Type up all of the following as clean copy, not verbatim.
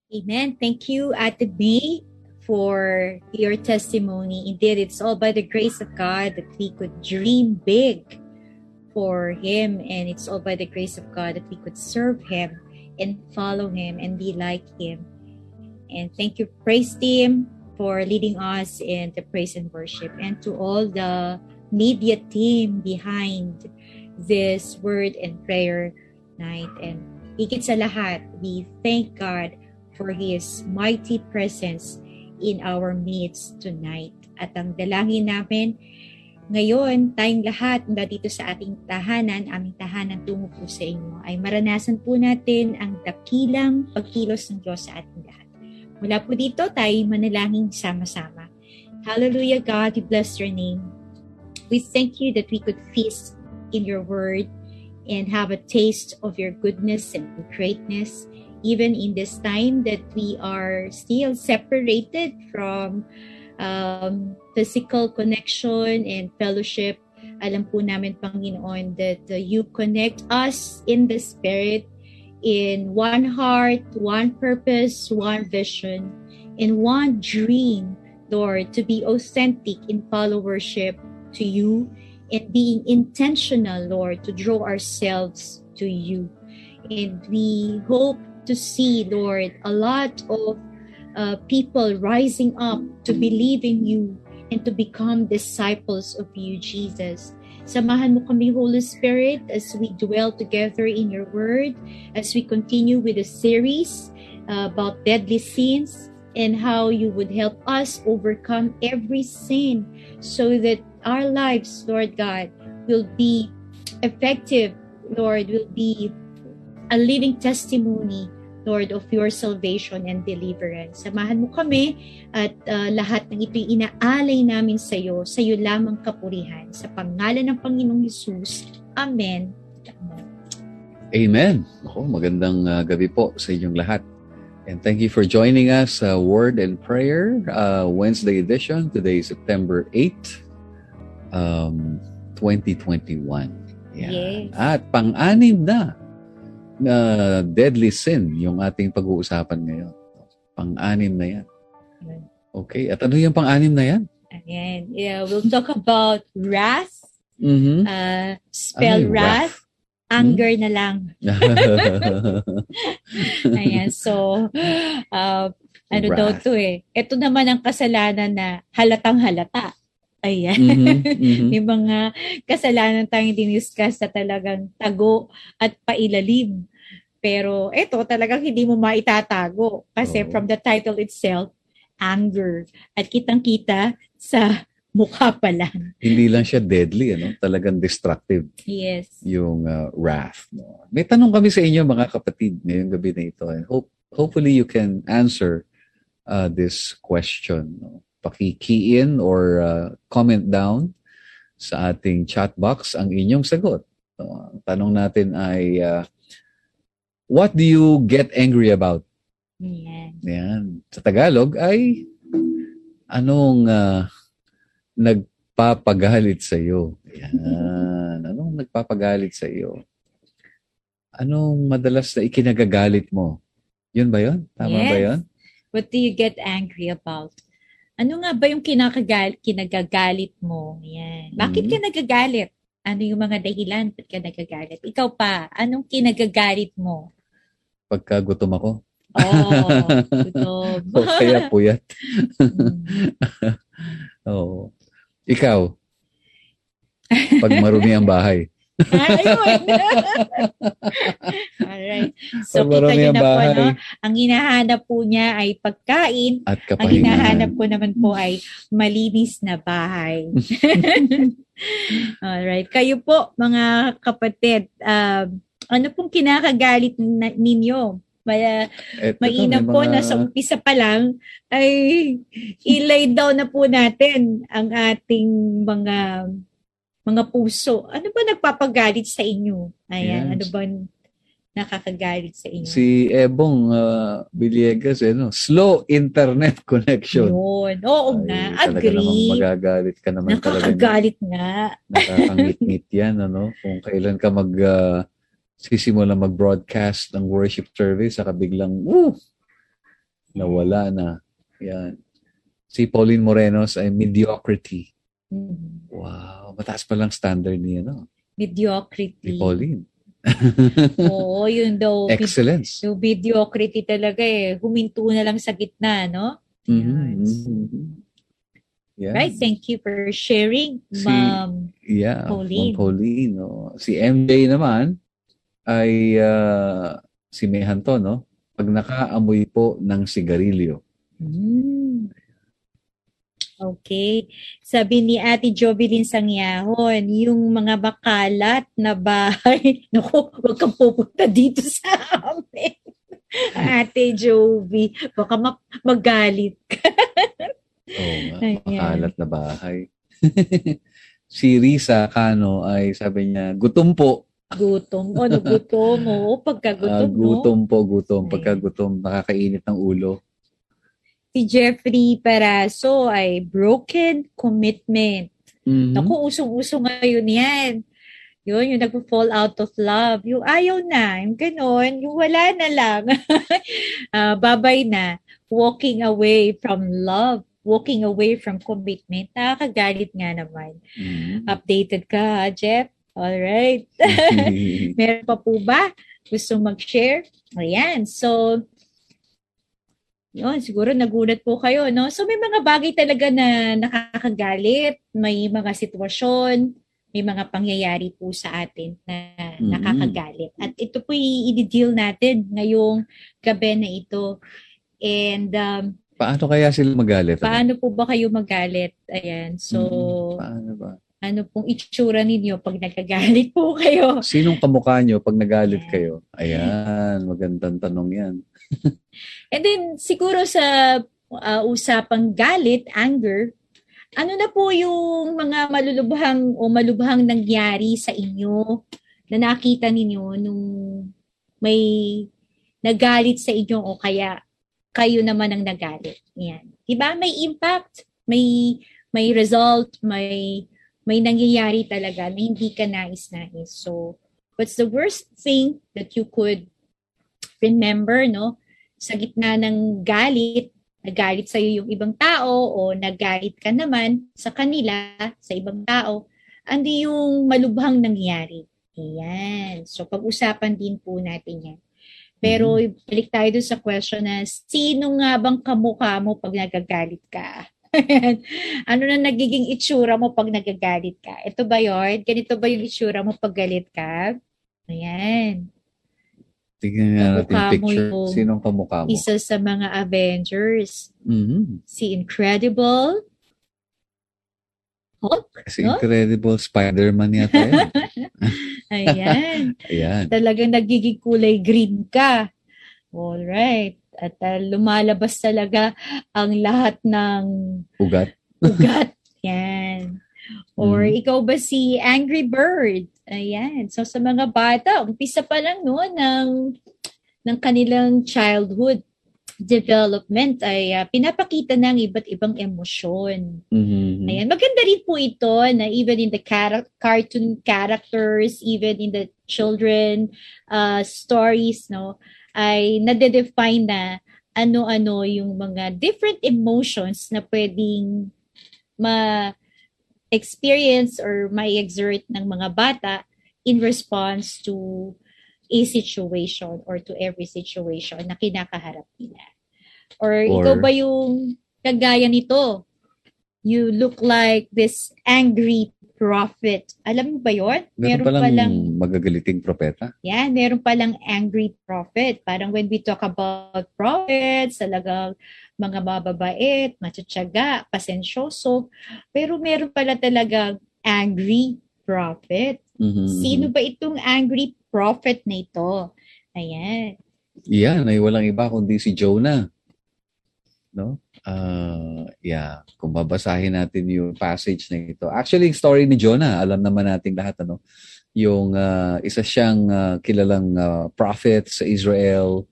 Amen. Thank you, Ate May, for your testimony. Indeed, it's all by the grace of God that we could dream big for Him, and it's all by the grace of God that we could serve Him and follow Him and be like Him. And thank you, praise team, for leading us in the praise and worship, and to all the media team behind this word and prayer night. And higit sa lahat, we thank God for His mighty presence in our midst tonight. At ang dalangin namin ngayon, tayong lahat na dito sa ating tahanan, aming tahanan tungo po sa inyo, ay maranasan po natin ang dakilang pagkilos ng Diyos sa ating lahat. Mula po dito, tayo manalangin sama-sama. Hallelujah, God, we bless your name. We thank you that we could feast in your word and have a taste of your goodness and greatness, even in this time that we are still separated from physical connection and fellowship. Alam po namin, Panginoon, that you connect us in the Spirit, in one heart, one purpose, one vision, and one dream, Lord, to be authentic in followership to you and being intentional, Lord, to draw ourselves to you. And we hope to see, Lord, a lot of people rising up to believe in you and to become disciples of you, Jesus. Samahan mo kami, Holy Spirit, as we dwell together in your word, as we continue with the series about deadly sins and how you would help us overcome every sin so that our lives, Lord God, will be effective, Lord, will be a living testimony, Lord, of your salvation and deliverance. Samahan mo kami at lahat ng ito'y inaalay namin sa iyo lamang kapurihan. Sa pangalan ng Panginoong Hesus. Amen. Amen. Magandang gabi po sa inyong lahat. And thank you for joining us, Word and Prayer, Wednesday edition. Today is September 8, 2021. Yeah. Yes. At pang-anim na deadly sin yung ating pag-uusapan ngayon. Pang-anim na yan. Okay. At ano yung pang-anim na yan? Ayan. Yeah, we'll talk about wrath. Mm-hmm. Spell wrath. Anger na lang. Ayan. So, ano daw to eh. Ito naman ang kasalanan na halatang halata. Ayan. Mm-hmm. May mga kasalanan tayong diniscuss na talagang tago at pailalim. Pero ito talagang hindi mo maitatago. Kasi from the title itself, anger. At kitang-kita sa mukha pa lang. Hindi lang siya deadly, ano? Talagang destructive. Yes. Yung wrath. No? May tanong kami sa inyo, mga kapatid, ngayong gabi na ito. And hopefully you can answer this question. No? Paki-key in or comment down sa ating chat box ang inyong sagot. So, ang tanong natin ay, what do you get angry about? Yan. Sa Tagalog ay, anong nagpapagalit sa iyo? Yan. Anong nagpapagalit sa iyo? Anong madalas na ikinagagalit mo? Yun ba yun? Tama ba yun? What do you get angry about? Ano nga ba yung kinagagalit mo? Yan. Bakit ka nagagalit? Ano yung mga dahilan ba't ka nagagalit? Ikaw pa, anong kinagagalit mo? Pagka gutom ako. Gutom. O kaya puyat. Oo. Ikaw, pag marumi ang bahay. Ayun. Alright. So, kita nyo na po, no? Ang hinahanap po niya ay pagkain. At kapahingahan. Ang hinahanap ko naman po ay malinis na bahay. Alright. Kayo po, mga kapatid, ano pong kinakagalit ninyo? Mainam po na sa umpisa pa lang ay ilay down na po natin ang ating mga puso. Ano ba nagpapagalit sa inyo? Ayan, yes. Ano ba nakakagalit sa inyo? Si Ebong Villegas, slow internet connection. Yun. Oo nga, agree. Magagalit ka naman talaga. Nakakagalit nga. Nakakangit-ngit yan, ano? Kung kailan ka sisimula mag-broadcast ng worship service, saka biglang, Nawala na. Yan. Si Pauline Morenos ay mediocrity. Mhm. Wow, mataas pa lang standard niya, no? Ni Mediocrity. Pauline. Oo, yun daw. Excellence. Yung mediocrity talaga huminto na lang sa gitna, no? Yan. Yeah. Right, thank you for sharing, Ma'am Pauline. Ma'am Pauline. No? Si MJ naman ay si Mehanto, no? Pag nakaamoy po ng sigarilyo. Okay. Sabi ni Ate Jovelyn Sangyahon, yung mga bakalat na bahay, naku, huwag kang pupunta dito sa amin. Ate Jovi, baka magalit ka. Makalat na bahay. Si Risa Cano ay sabi niya, gutom po. Gutom. Ano gutom? Oo, pagkagutom, Gutom. Pagkagutom, nakakainit ng ulo. Si Jeffrey Paraso ay broken commitment. Naku, usong-uso ngayon yan. Yun, yung nag-fall out of love. Yung ayaw na, yung ganon, yung wala na lang. Babay na. Walking away from love. Walking away from commitment. Nakakagalit nga naman. Updated ka, Jeff? Alright. Meron pa po ba? Gusto mag-share? Ayan. So, yun, siguro nagulat po kayo, no? So, may mga bagay talaga na nakakagalit. May mga sitwasyon, may mga pangyayari po sa atin na nakakagalit. At ito po i-deal natin ngayong gabi na ito. And, paano kaya sila magalit? Paano po ba kayo magalit? Ayan. So, paano ba? Ano pong itsura ninyo pag nagagalit po kayo? Sinong kamukha nyo pag nagalit kayo? Ayan, magandang tanong yan. And then, siguro sa usapang galit, anger, ano na po yung mga malubhang nangyari sa inyo na nakita ninyo nung may nagalit sa inyo o kaya kayo naman ang nagalit? Yan. Diba? May impact, may result, may nangyayari talaga na hindi ka nais-nais. So, what's the worst thing that you could remember, no? Sa gitna ng galit, nagalit sa'yo yung ibang tao o nagalit ka naman sa kanila, sa ibang tao, andi yung malubhang nangyari. Ayan. So, pag-usapan din po natin yan. Pero, balik tayo dun sa question na, sino nga bang kamukha mo pag nagagalit ka? Ano na nagiging itsura mo pag nagagalit ka? Ito ba yun? Ganito ba yung itsura mo pag galit ka? Ayan. Tingnan nga natin yung picture. Sinong kamukha mo? Isa sa mga Avengers. Si Incredible Hulk. Si Incredible Spider-Man yata yan. Ayan. Talagang nagiging kulay green ka. Alright. At lumalabas talaga ang lahat ng ugat. Yan. Or ikaw ba si Angry Bird? Ayan. So sa mga bata, umpisa pa lang no ng kanilang childhood development ay pinapakita ng iba't ibang emosyon. Ayan. Maganda rin po ito na even in the cartoon characters, even in the children stories, no, ay nade-define na ano-ano yung mga different emotions na pwedeng ma-experience or ma-exert ng mga bata in response to a situation or to every situation na kinakaharap nila. Or ikaw ba yung kagaya nito? You look like this angry prophet. Alam mo ba yun? Meron palang magagaliting propeta? Yeah, meron palang angry prophet. Parang when we talk about prophets, talagang mga mababait, matsatsaga, pasensyoso. Pero meron pala talagang angry prophet. Sino ba itong angry prophet na ito? Ayan. Yan, ay walang iba kundi si Jonah. No? Kung babasahin natin yung passage na ito. Actually, yung story ni Jonah, alam naman natin lahat, ano? Yung isa siyang kilalang prophet sa Israel.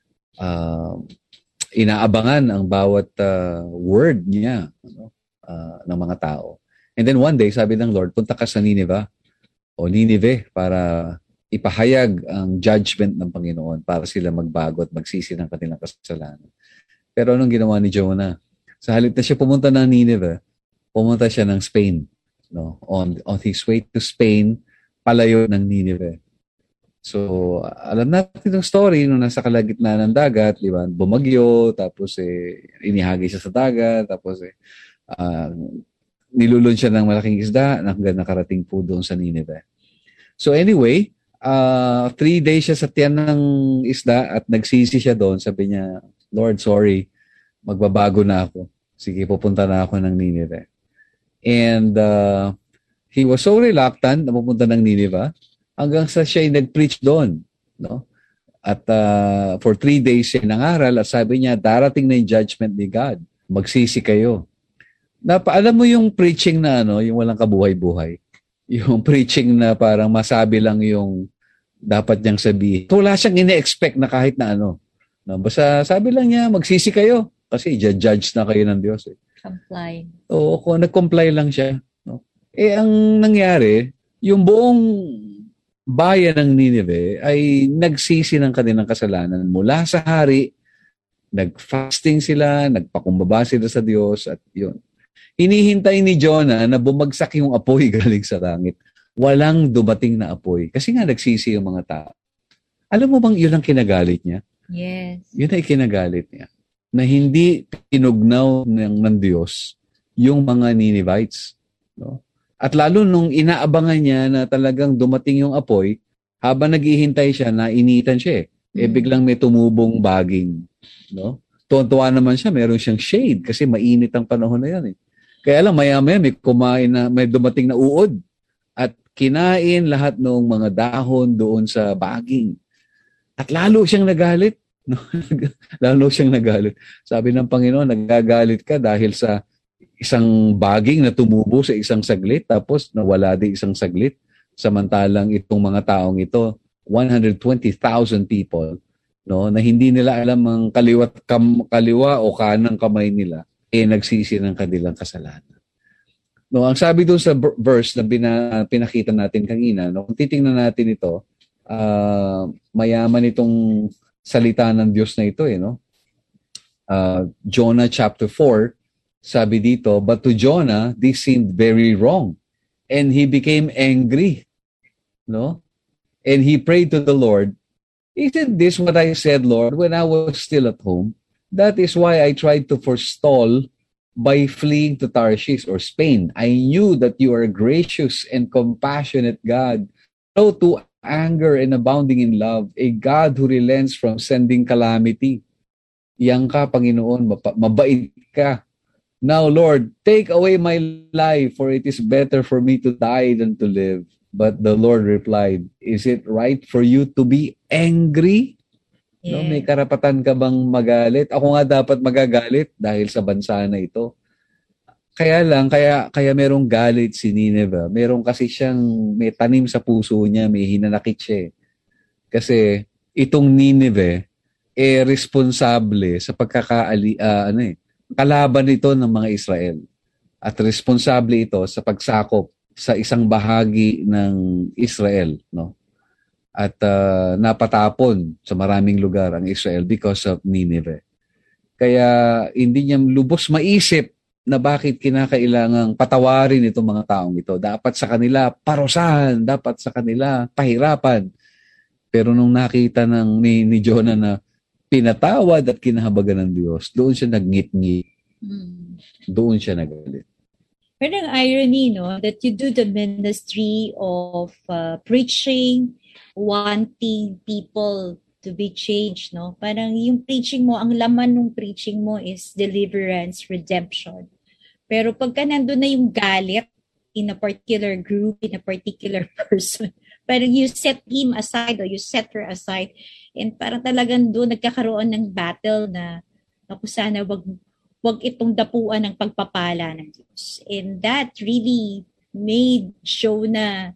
Inaabangan ang bawat word niya, ano? Ng mga tao. And then one day, sabi ng Lord, punta ka sa Nineveh para ipahayag ang judgment ng Panginoon para sila magbago at magsisi ng kanilang kasalanan. Pero anong ginawa ni Jonah? Sa halip na siya pumunta ng Nineveh, pumunta siya ng Spain. No? On his way to Spain, palayo ng Nineveh. So, alam natin yung story nung nasa kalagitnaan ng dagat, di ba? Bumagyo, tapos inihagis siya sa dagat, tapos nilulun siya ng malaking isda hanggang nakarating po doon sa Nineveh. So anyway, 3 days siya sa tiyan ng isda at nagsisi siya doon. Sabi niya, Lord, sorry, magbabago na ako. Sige, pupunta na ako ng Nineveh. And he was so reluctant na pupunta ng Nineveh hanggang sa siya ay nag-preach doon. No? At for 3 days siya nangaral at sabi niya, darating na yung judgment ni God. Magsisi kayo. Alam mo yung preaching na yung walang kabuhay-buhay. Yung preaching na parang masabi lang yung dapat niyang sabihin. Wala siyang ine-expect na kahit na No? Basta sabi lang niya, magsisi kayo. Kasi judge na kayo ng Diyos. Comply. Oo, kung nag-comply lang siya. No? Ang nangyari, yung buong bayan ng Nineveh ay nagsisi ng kanilang kasalanan mula sa hari, nag-fasting sila, nagpakumbaba sila sa Diyos at yun. Hinihintay ni Jonah na bumagsak yung apoy galing sa langit. Walang dumating na apoy. Kasi nga nagsisi yung mga tao. Alam mo bang yun ang kinagalit niya? Yes. Yun ay kinagalit niya. Na hindi tinugnaw ng Diyos yung mga Ninevites. No? At lalo nung inaabangan niya na talagang dumating yung apoy, habang naghihintay siya, nainitan siya biglang may tumubong baging. No? Tuwan-tuwa naman siya, meron siyang shade kasi mainit ang panahon na yan. Kaya lang, maya-maya may kumain na, may dumating na uod at kinain lahat ng mga dahon doon sa baging. At lalo siyang nagalit. No? Lalo siyang nagalit. Sabi ng Panginoon, nagagalit ka dahil sa isang baging na tumubo sa isang saglit tapos nawala din isang saglit. Samantalang itong mga taong ito, 120,000 people, no, na hindi nila alam ang kaliwa o kanang kamay nila, nagsisi ng kanilang kasalanan. No, ang sabi doon sa verse na pinakita natin kanina, no, kung titingnan natin ito, mayaman itong salita ng Diyos na ito, no? Jonah chapter 4, sabi dito, but to Jonah, this seemed very wrong. And he became angry. No? And he prayed to the Lord, isn't this what I said, Lord, when I was still at home? That is why I tried to forestall by fleeing to Tarshish or Spain. I knew that you are a gracious and compassionate God, slow to anger and abounding in love, a God who relents from sending calamity. Yang ka, Panginoon, mabait ka. Now, Lord, take away my life, for it is better for me to die than to live. But the Lord replied, is it right for you to be angry? Yeah. No, may karapatan ka bang magalit? Ako nga dapat magagalit dahil sa bansa na ito. Kaya merong galit si Nineveh. Meron kasi siyang may tanim sa puso niya, may hinanakit siya. Kasi itong Nineveh responsable sa kalaban ito ng mga Israel. At responsable ito sa pagsakop sa isang bahagi ng Israel, no? At napatapon sa maraming lugar ang Israel because of Nineveh. Kaya hindi niya lubos maisip na bakit kinakailangang patawarin itong mga taong ito. Dapat sa kanila parusahan, dapat sa kanila pahirapan. Pero nung nakita ni Jonah na pinatawad at kinahabagan ng Diyos, doon siya nagngit-ngit. Doon siya nagalit. Pero ang irony, no, that you do the ministry of preaching, wanting people to be changed, no? Parang yung preaching mo, ang laman ng preaching mo is deliverance, redemption. Pero pagka nandun na yung galit in a particular group, in a particular person, parang you set him aside or you set her aside. And parang talagang doon nagkakaroon ng battle na ako sana wag itong dapuan ng pagpapala ng Diyos. And that really made Jonah,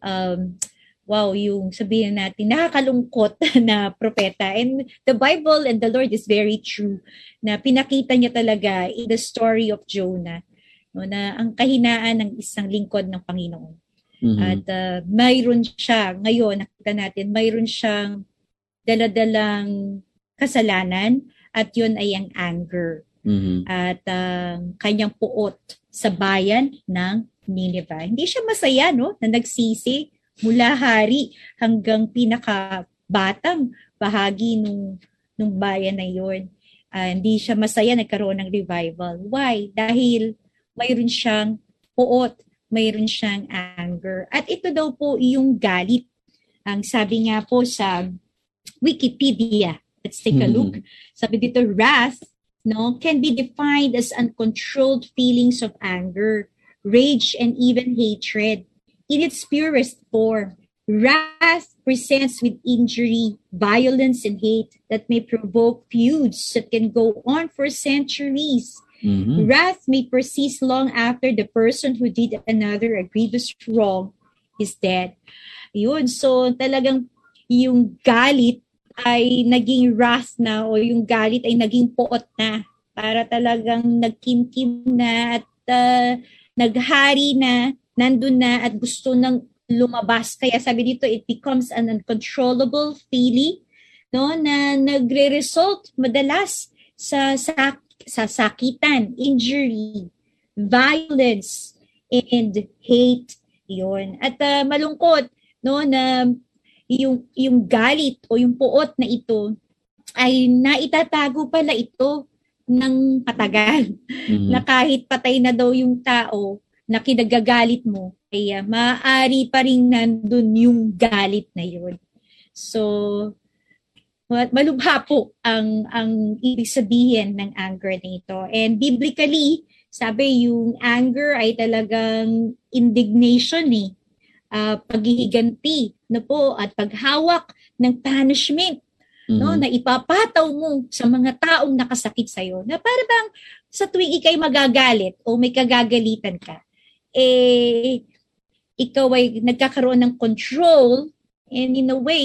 yung sabihin natin, nakakalungkot na propeta. And the Bible and the Lord is very true na pinakita niya talaga in the story of Jonah, no, na ang kahinaan ng isang lingkod ng Panginoon. Mm-hmm. At mayroon siya, ngayon nakita natin, mayroon siyang daladalang kasalanan at yun ay ang anger. Mhm. At kanyang puot sa bayan ng Nineveh. Hindi siya masaya, no? Na nagsisi mula hari hanggang pinakabatang bahagi nung bayan na yun. Hindi siya masaya, nagkaroon ng revival. Why? Dahil mayroon siyang puot, mayroon siyang anger. At ito daw po yung galit. Ang sabi nga po sa Wikipedia, let's take a look. Sabi dito, wrath can be defined as uncontrolled feelings of anger, rage, and even hatred. In its purest form, wrath presents with injury, violence, and hate that may provoke feuds that can go on for centuries. Mhm. Wrath may persist long after the person who did another a grievous wrong is dead. Yun, so talagang yung galit ay naging wrath na o yung galit ay naging puot na para talagang nagkimkim na at naghari na, nandun na at gusto nang lumabas. Kaya sabi dito, it becomes an uncontrollable feeling na nagre-result madalas sa sakitan, injury, violence, and hate. Yun. At malungkot na yung galit o yung puot na ito ay naitatago pala ito ng patagal. Mhm. Na kahit patay na daw yung tao na kinagagalit mo, ay maaari pa rin nandun yung galit na yun. So, malubha po ang ibig sabihin ng anger nito. And biblically, sabi yung anger ay talagang indignation paghihiganti na po at paghawak ng punishment na ipapataw mo sa mga taong nakasakit sa iyo. Na para bang sa tuwing ikay magagalit o may kagagalitan ka, ikaw ay nagkakaroon ng control and in a way,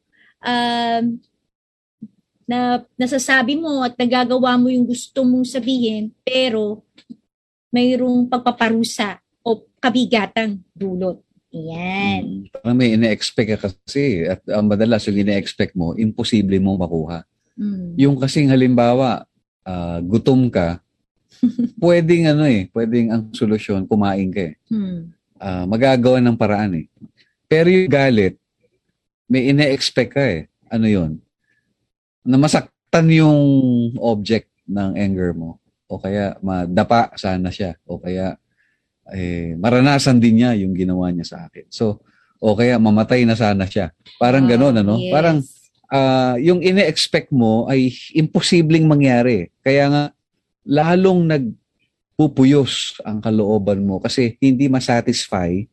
na nasasabi mo at nagagawa mo yung gusto mong sabihin, pero mayroong pagpaparusa o kabigatang dulot. Yan. Parang may ine-expect ka kasi at madalas yung ine-expect mo, imposible mong makuha. Yung kasing halimbawa, gutom ka, pwedeng ang solusyon, kumain ka magagawa ng paraan Pero yung galit, may ine-expect ka Ano yun? Na masaktan yung object ng anger mo. O kaya madapa sana siya. O kaya maranasan din niya yung ginawa niya sa akin. So, o kaya mamatay na sana siya. Parang gano'n, Yes. Parang yung ine-expect mo ay imposibleng mangyari. Kaya nga, lalong nagpupuyos ang kalooban mo kasi hindi masatisfy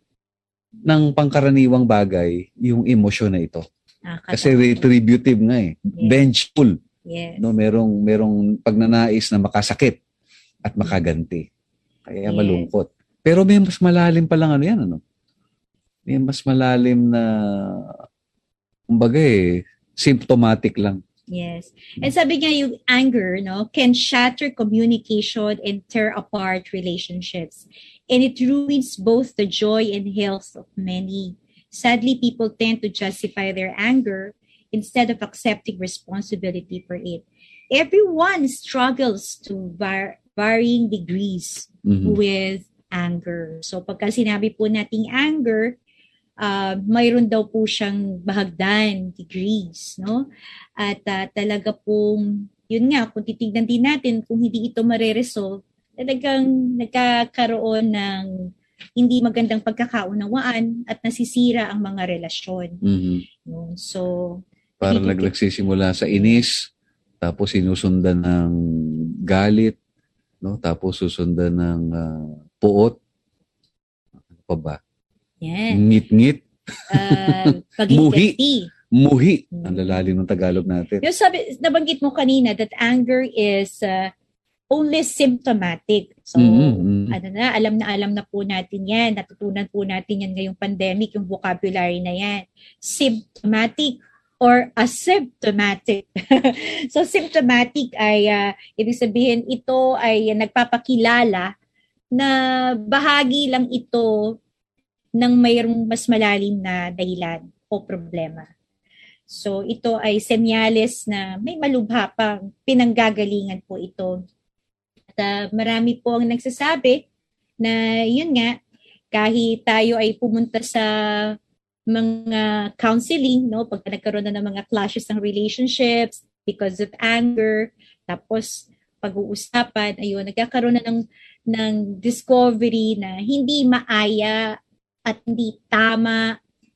ng pangkaraniwang bagay yung emosyon na ito. Kasi retributive nga Yes. Vengeful. Yes. Merong pagnanais na makasakit at makaganti. Kaya Yes. malungkot. Pero may mas malalim pa lang May mas malalim na kumbaga symptomatic lang. Yes. And sabi nga yung anger, can shatter communication and tear apart relationships. And it ruins both the joy and health of many. Sadly, people tend to justify their anger instead of accepting responsibility for it. Everyone struggles to varying degrees with anger. So pagka sinabi po nating anger, mayroon daw po siyang bahagdan, degrees, At talaga pong, yun nga, kung titignan din natin, kung hindi ito mare-resolve, talagang nagkakaroon ng hindi magandang pagkakaunawaan at nasisira ang mga relasyon. So, parang nagsisimula sa inis, tapos sinusundan ng galit, tapos susundan ng puot. Ano pa ba? Yan. Ngit-ngit. Muhi. Ang lalalim ng Tagalog natin. Yung nabanggit mo kanina that anger is only symptomatic. So, alam na po natin yan. Natutunan po natin yan ngayong pandemic, yung vocabulary na yan. Symptomatic or asymptomatic. So, symptomatic ay, ibig sabihin, ito ay nagpapakilala na bahagi lang ito ng mayroong mas malalim na dahilan o problema. So ito ay senyales na may malubha pang pinanggagalingan po ito. At marami po ang nagsasabi na yun nga, kahit tayo ay pumunta sa mga counseling, no, pag nagkaroon na ng mga clashes ng relationships because of anger, tapos pag-uusapan, ayun, nagkakaroon na ng discovery na hindi maaya at hindi tama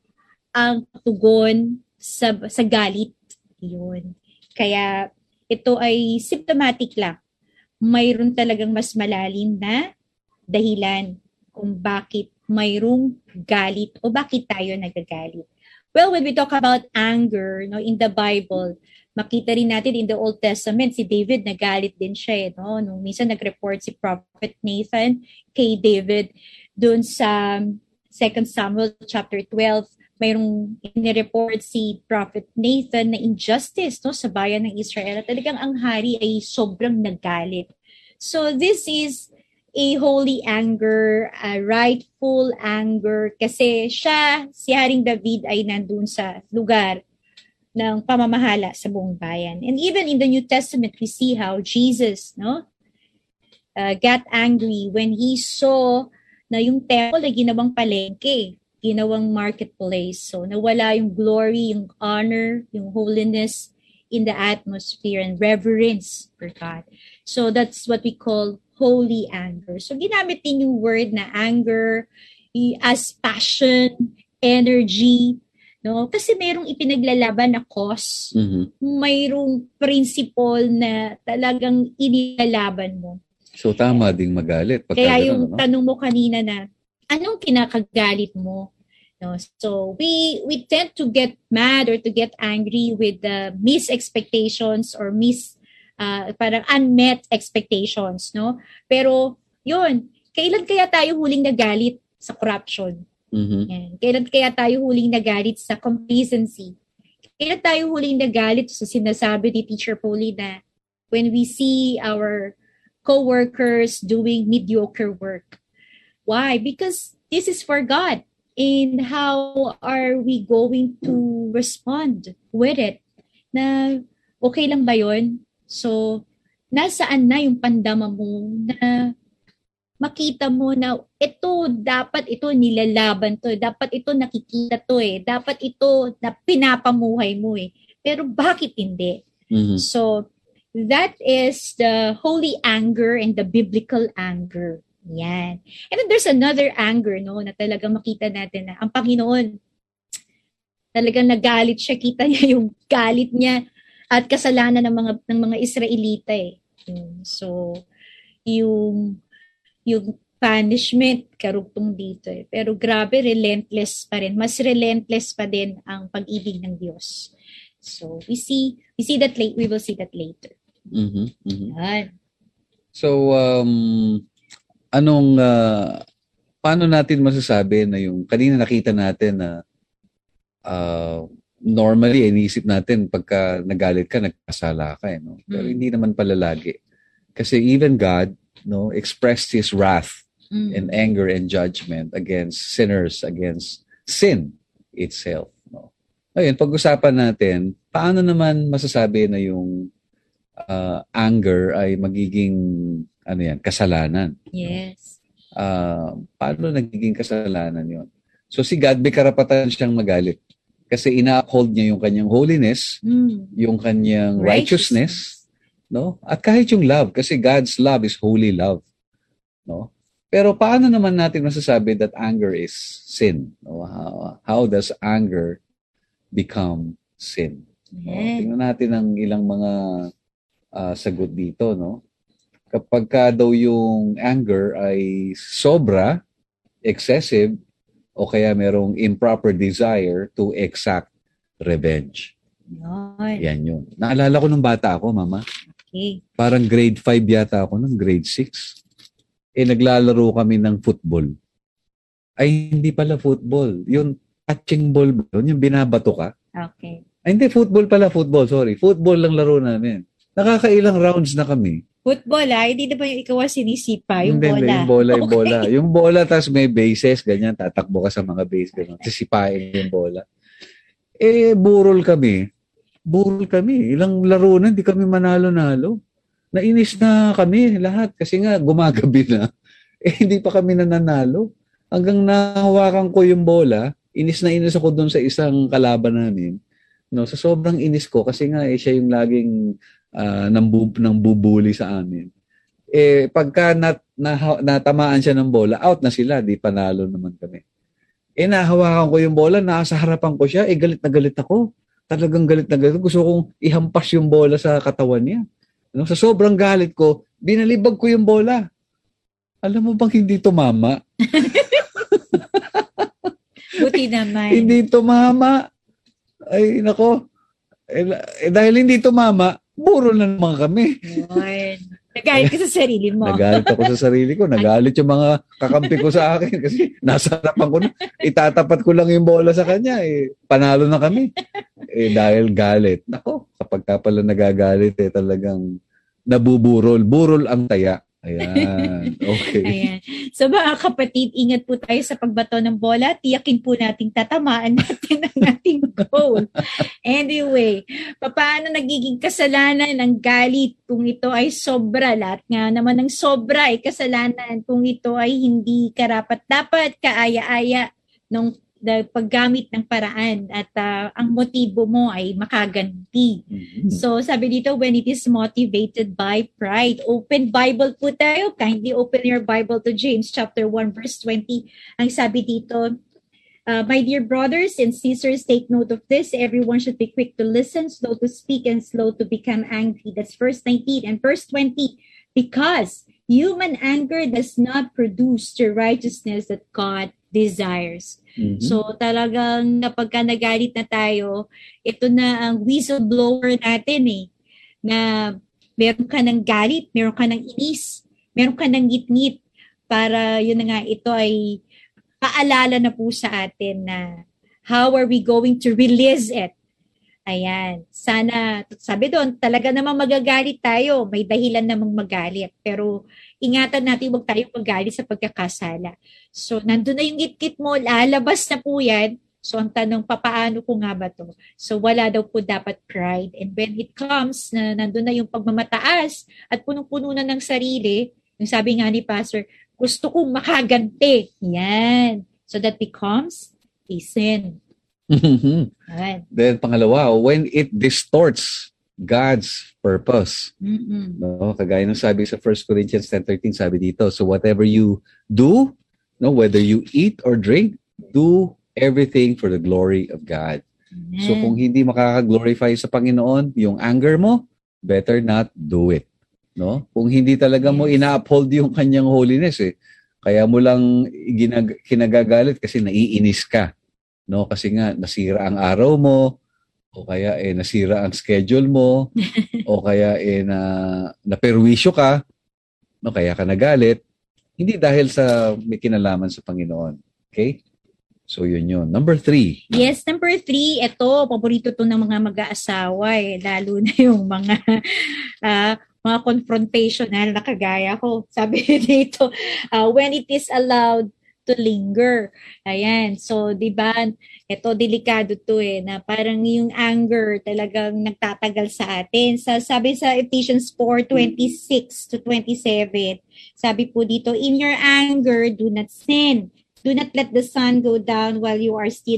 ang tugon sa galit. Yun. Kaya ito ay symptomatic lang. Mayroon talagang mas malalim na dahilan kung bakit mayroong galit o bakit tayo nagagalit. Well, when we talk about anger, no, in the Bible, makita rin natin in the Old Testament, si David nagalit din siya. No? Nung minsan nag-report si Prophet Nathan kay David dun sa 2 Samuel chapter 12, mayroong inireport si Prophet Nathan na injustice, no, sa bayan ng Israel. At talagang ang hari ay sobrang nagalit. So this is a holy anger, a rightful anger, kasi si Haring David ay nandun sa lugar ng pamamahala sa buong bayan. And even in the New Testament, we see how Jesus, no, got angry when he saw na yung temple ay ginawang palengke, ginawang marketplace. So nawala yung glory, yung honor, yung holiness in the atmosphere and reverence for God. So that's what we call holy anger. So ginamit din yung word na anger as passion, energy, no? Kasi mayroong ipinaglalaban na cause, mayroong principle na talagang inilalaban mo. So tama ding magalit. Kaya yung tanong mo kanina na, anong kinakagalit mo? No? So we tend to get mad or to get angry with the mis-expectations or parang unmet expectations, no? Pero yun, kailan kaya tayo huling nagalit sa corruption? Yan. Kailan kaya tayo huling nagalit sa complacency? Kailan tayo huling nagalit sa sinasabi ni Teacher Polly na when we see our co-workers doing mediocre work? Why? Because this is for God. And how are we going to respond with it? Na okay lang ba yun? So, nasaan na yung pandama mo na makita mo na dapat ito nilalaban to. Dapat ito nakikita to eh. Dapat ito na pinapamuhay mo eh. Pero bakit hindi? So, that is the holy anger and the biblical anger. Yan. And then there's another anger, no, na talagang makita natin na ang Panginoon, talagang nagalit siya. Kita niya yung galit niya at kasalanan ng mga Israelita eh. So, yung punishment karugtong dito eh. Pero grabe, relentless pa rin. Mas relentless pa din ang pag-ibig ng Diyos. So, we see that late. We will see that later. Yan. So, paano natin masasabi na yung kanina nakita natin na normally inisip natin pagka nagalit ka, nagkasala ka, no? Pero hindi naman pala lagi. Kasi even God, no, expressed His wrath and anger and judgment against sinners, against sin itself. No? Ayun, pag-usapan natin, paano naman masasabi na yung anger ay magiging kasalanan? Yes. Paano nagiging kasalanan yon? So si God may karapatan siyang magalit kasi ina-uphold niya yung kanyang holiness, yung kanyang righteousness, no? At kahit yung love, kasi God's love is holy love, no? Pero paano naman natin masasabi that anger is sin? No? How does anger become sin? No? Tingnan natin ang ilang mga sagot dito, no? Kapag ka daw yung anger ay sobra, excessive, o kaya merong improper desire to exact revenge. Yan yun. Naalala ko nung bata ako, Mama. Okay. Parang grade 5 yata ako, nung grade 6. Naglalaro kami ng football. Ay, hindi pala football. Yung catching ball, yung binabato ka. Okay. Ay, hindi, football, sorry. Football lang laro namin. Nakakailang rounds na kami. Football, hindi na ba yung ikaw sinisipa? Yung hindi, bola? Yung bola, yung bola. Yung bola, tapos may bases, ganyan, tatakbo ka sa mga base, ganyan. Sisipain yung bola. Burol kami. Burol kami. Ilang laro na, hindi kami manalo-nalo. Nainis na kami lahat kasi nga gumagabi na. Hindi pa kami nananalo. Hanggang nahawakan ko yung bola, inis na inis ako doon sa isang kalaban namin. No, sa sobrang inis ko kasi nga siya yung laging nambubuli sa amin. Pagka natamaan siya ng bola, out na sila, di panalo naman kami. Nahawakan ko yung bola, nasa harapan ko siya, galit na galit ako. Talagang galit na galit. Gusto kong ihampas yung bola sa katawan niya. No, sa sobrang galit ko, binalibag ko yung bola. Alam mo bang hindi tumama? Buti naman. Hindi tumama. Ay, nako. Dahil hindi tumama, buro na naman kami. Yun. Nagalit ka sa sarili mo. Nagalit ako sa sarili ko. Nagalit yung mga kakampi ko sa akin kasi nasa harapan ko na. Itatapat ko lang yung bola sa kanya. Panalo na kami. Dahil galit. Nako, kapag ka pala nagagalit, talagang nabuburol. Burol ang taya. Ayan. Okay. Ayan. So mga kapatid, ingat po tayo sa pagbato ng bola. Tiyakin po nating tatamaan natin ang ating goal. Anyway, paano nagiging kasalanan ang galit kung ito ay sobra? Lahat nga naman ng sobra ay kasalanan kung ito ay hindi karapat-dapat, kaaya-aya ng paggamit ng paraan at ang motibo mo ay makaganti. Mm-hmm. So sabi dito, when it is motivated by pride. Open Bible po tayo. Kindly open your Bible to James chapter 1 verse 20. Ang sabi dito, my dear brothers and sisters, take note of this. Everyone should be quick to listen, slow to speak, and slow to become angry. That's verse 19 and verse 20. Because human anger does not produce the righteousness that God desires. Mm-hmm. So talagang kapag nagalit na tayo, ito na ang whistleblower natin na meron ka ng galit, meron ka ng inis, meron ka ng ngit-ngit para yun na nga, ito ay paalala na po sa atin na how are we going to release it. Ayan. Sana, sabi doon, talaga namang magagalit tayo. May dahilan namang magalit. Pero ingatan natin huwag tayong magalit sa pagkakasala. So, nandun na yung git-git mo, lalabas na po yan. So, ang tanong, papaano ko nga ba to? So, wala daw po dapat pride. And when it comes, na nandun na yung pagmamataas at punong-puno na ng sarili, yung sabi nga ni Pastor, gusto kong makaganti. Yan. So, that becomes a sin. Then pangalawa, when it distorts God's purpose. Mm-hmm. No, kagaya ng sabi sa 1 Corinthians 10:13, sabi dito, so whatever you do, no, whether you eat or drink, do everything for the glory of God. Amen. So kung hindi makaka-glorify sa Panginoon yung anger mo, better not do it. No? Kung hindi talaga mo ina-uphold yung kanyang holiness, kaya mo lang kinagagalit kasi naiinis ka. No, kasi nga nasira ang araw mo, o kaya nasira ang schedule mo, o kaya naperwisyo ka, no, kaya ka nagalit, hindi dahil sa may kinalaman sa Panginoon. Okay? So yun. Number 3. Yes, number 3, ito, paborito to ng mga mag-aasawa lalo na yung mga mga confrontational na kagaya ko. Sabi dito, when it is allowed to linger. Ayan. So, di ba, ito delikado to na parang yung anger talagang nagtatagal sa atin. Sabi sa Ephesians 4:26 to 27, sabi po dito, in your anger, do not sin. Do not let the sun go down while you are still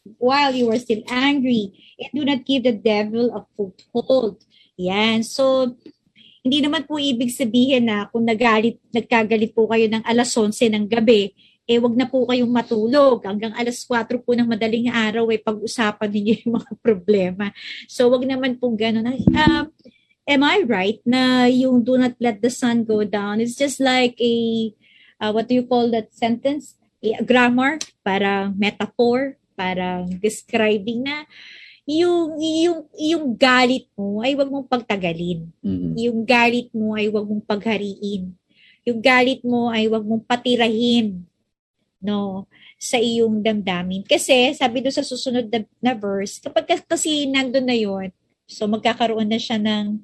angry. And do not give the devil a foothold. Yan. So, hindi naman po ibig sabihin na kung nagkagalit po kayo ng alas 11 ng gabi, wag na po kayong matulog. Hanggang alas 4 po ng madaling araw, pag-usapan ninyo yung mga problema. So, wag naman po gano'n. Am I right na yung do not let the sun go down? It's just like what do you call that sentence? A grammar, parang metaphor, parang describing na yung galit mo ay wag mong pagtagalin. Mm-hmm. Yung galit mo ay wag mong paghariin. Yung galit mo ay wag mong patirahin. No, sa iyong damdamin. Kasi, sabi doon sa susunod na verse, kapag kasi nandun na yon, so magkakaroon na siya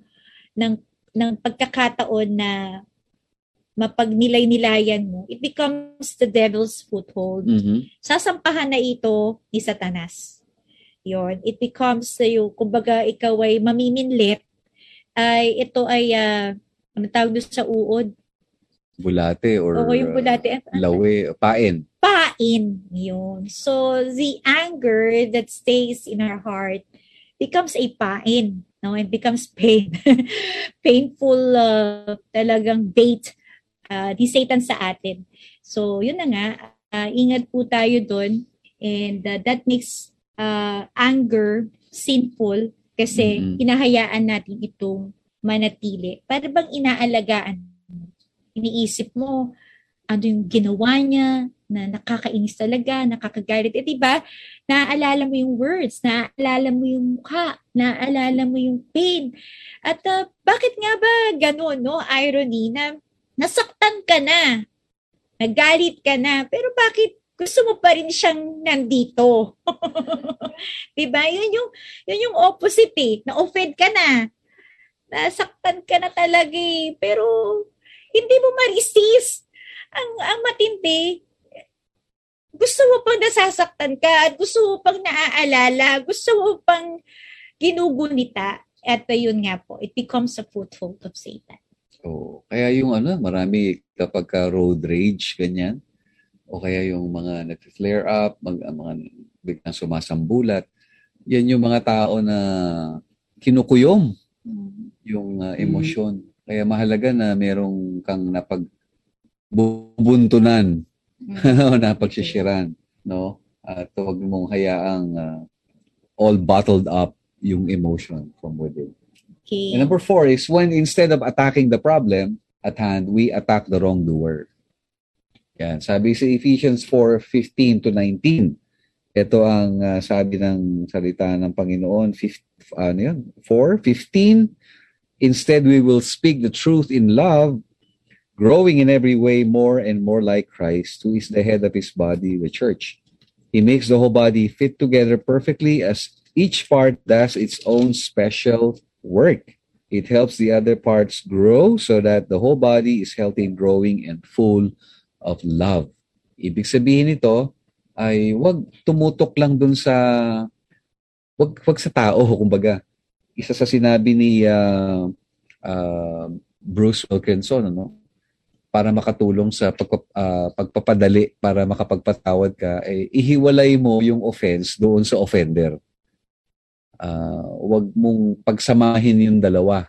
ng pagkakataon na mapagnilay-nilayan mo, it becomes the devil's foothold. Mm-hmm. Sasampahan na ito ni Satanas. Yon, it becomes sa'yo, kumbaga ikaw ay mamiminlit, ay ito ay, ano tawag doon sa uod? Bulate Oo, or yung bulate. lawe, pain. Pain. Yun. So, the anger that stays in our heart becomes a pain. No? It becomes pain. Painful talagang bait ni Satan sa atin. So, yun na nga. Ingat po tayo doon. And that makes anger sinful kasi hinahayaan natin itong manatili. Para bang inaalagaan mo? Iniisip mo, ano yung ginawa niya, na nakakainis talaga, nakakagalit. Diba, naaalala mo yung words, naaalala mo yung mukha, naaalala mo yung pain. At bakit nga ba ganun, no? Irony na nasaktan ka na, nagalit ka na, pero bakit gusto mo pa rin siyang nandito? Diba? Yun yung opposite eh. Na-offend ka na. Nasaktan ka na talaga eh. Pero hindi mo ma-resist. Ang matindi, gusto mo pang nasasaktan ka at gusto mo pang naaalala, gusto mo pang ginugunita. At yun nga po, it becomes a foothold of Satan. Oh, kaya yung marami kapag road rage, ganyan, o kaya yung mga nag-flare up, mga biglang sumasambulat, yan yung mga tao na kinukuyom yung emosyon. Kaya mahalaga na merong kang napagbubuntunan, napagsishiran, no? At huwag mong hayaang all bottled up yung emotion from within. Okay. And number 4 is when instead of attacking the problem at hand, we attack the wrongdoer. Yan. Sabi sa Ephesians 4:15-19, ito ang sabi ng salita ng Panginoon, 4:15, instead we will speak the truth in love, growing in every way more and more like Christ, who is the head of his body, the church. He makes the whole body fit together perfectly as each part does its own special work. It helps the other parts grow so that the whole body is healthy and growing and full of love. Ibig sabihin nito ay wag tumutok lang dun sa wag sa tao, kumbaga. Isa sa sinabi ni Bruce Wilkinson, para makatulong sa pagpapadali para makapagpatawad ka, ihiwalay mo yung offense doon sa offender. Wag mong pagsamahin yung dalawa.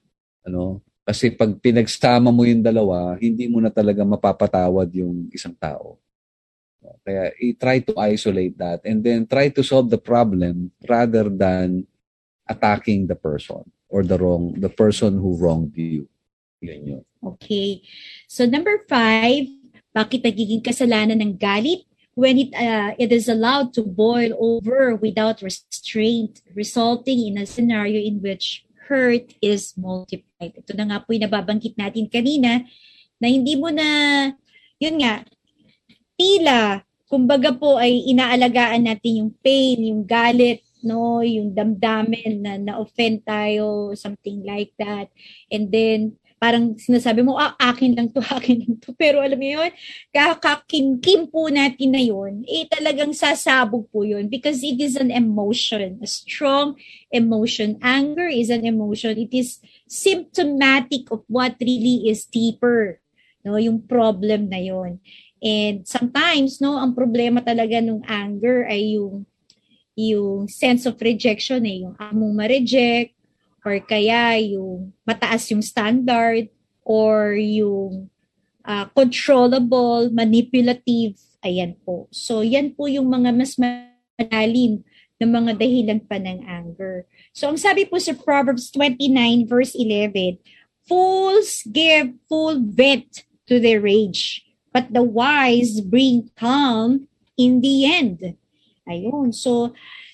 Kasi pag pinagsama mo yung dalawa, hindi mo na talaga mapapatawad yung isang tao. Kaya try to isolate that and then try to solve the problem rather than attacking the person or the person who wronged you. Yan yun. Okay. So number 5, bakit nagiging kasalanan ng galit? When it is allowed to boil over without restraint, resulting in a scenario in which hurt is multiplied. Ito na nga po yung nababanggit natin kanina na hindi mo na, yun nga, tila, kumbaga po ay inaalagaan natin yung pain, yung galit, yung damdamin na na-offend tayo, something like that. And then, parang sinasabi mo, akin lang to. Pero alam mo yun, kakakimkim po natin na yun, talagang sasabog po yun because it is an emotion, a strong emotion. Anger is an emotion. It is symptomatic of what really is deeper, yung problem na yun. And sometimes, ang problema talaga ng anger ay yung sense of rejection, yung among ma-reject, or kaya yung mataas yung standard, or yung controllable, manipulative, ayan po. So, yan po yung mga mas malalim na mga dahilan pa ng anger. So, ang sabi po sa Proverbs 29 verse 11, fools give full vent to their rage, but the wise bring calm in the end. Ayun. So,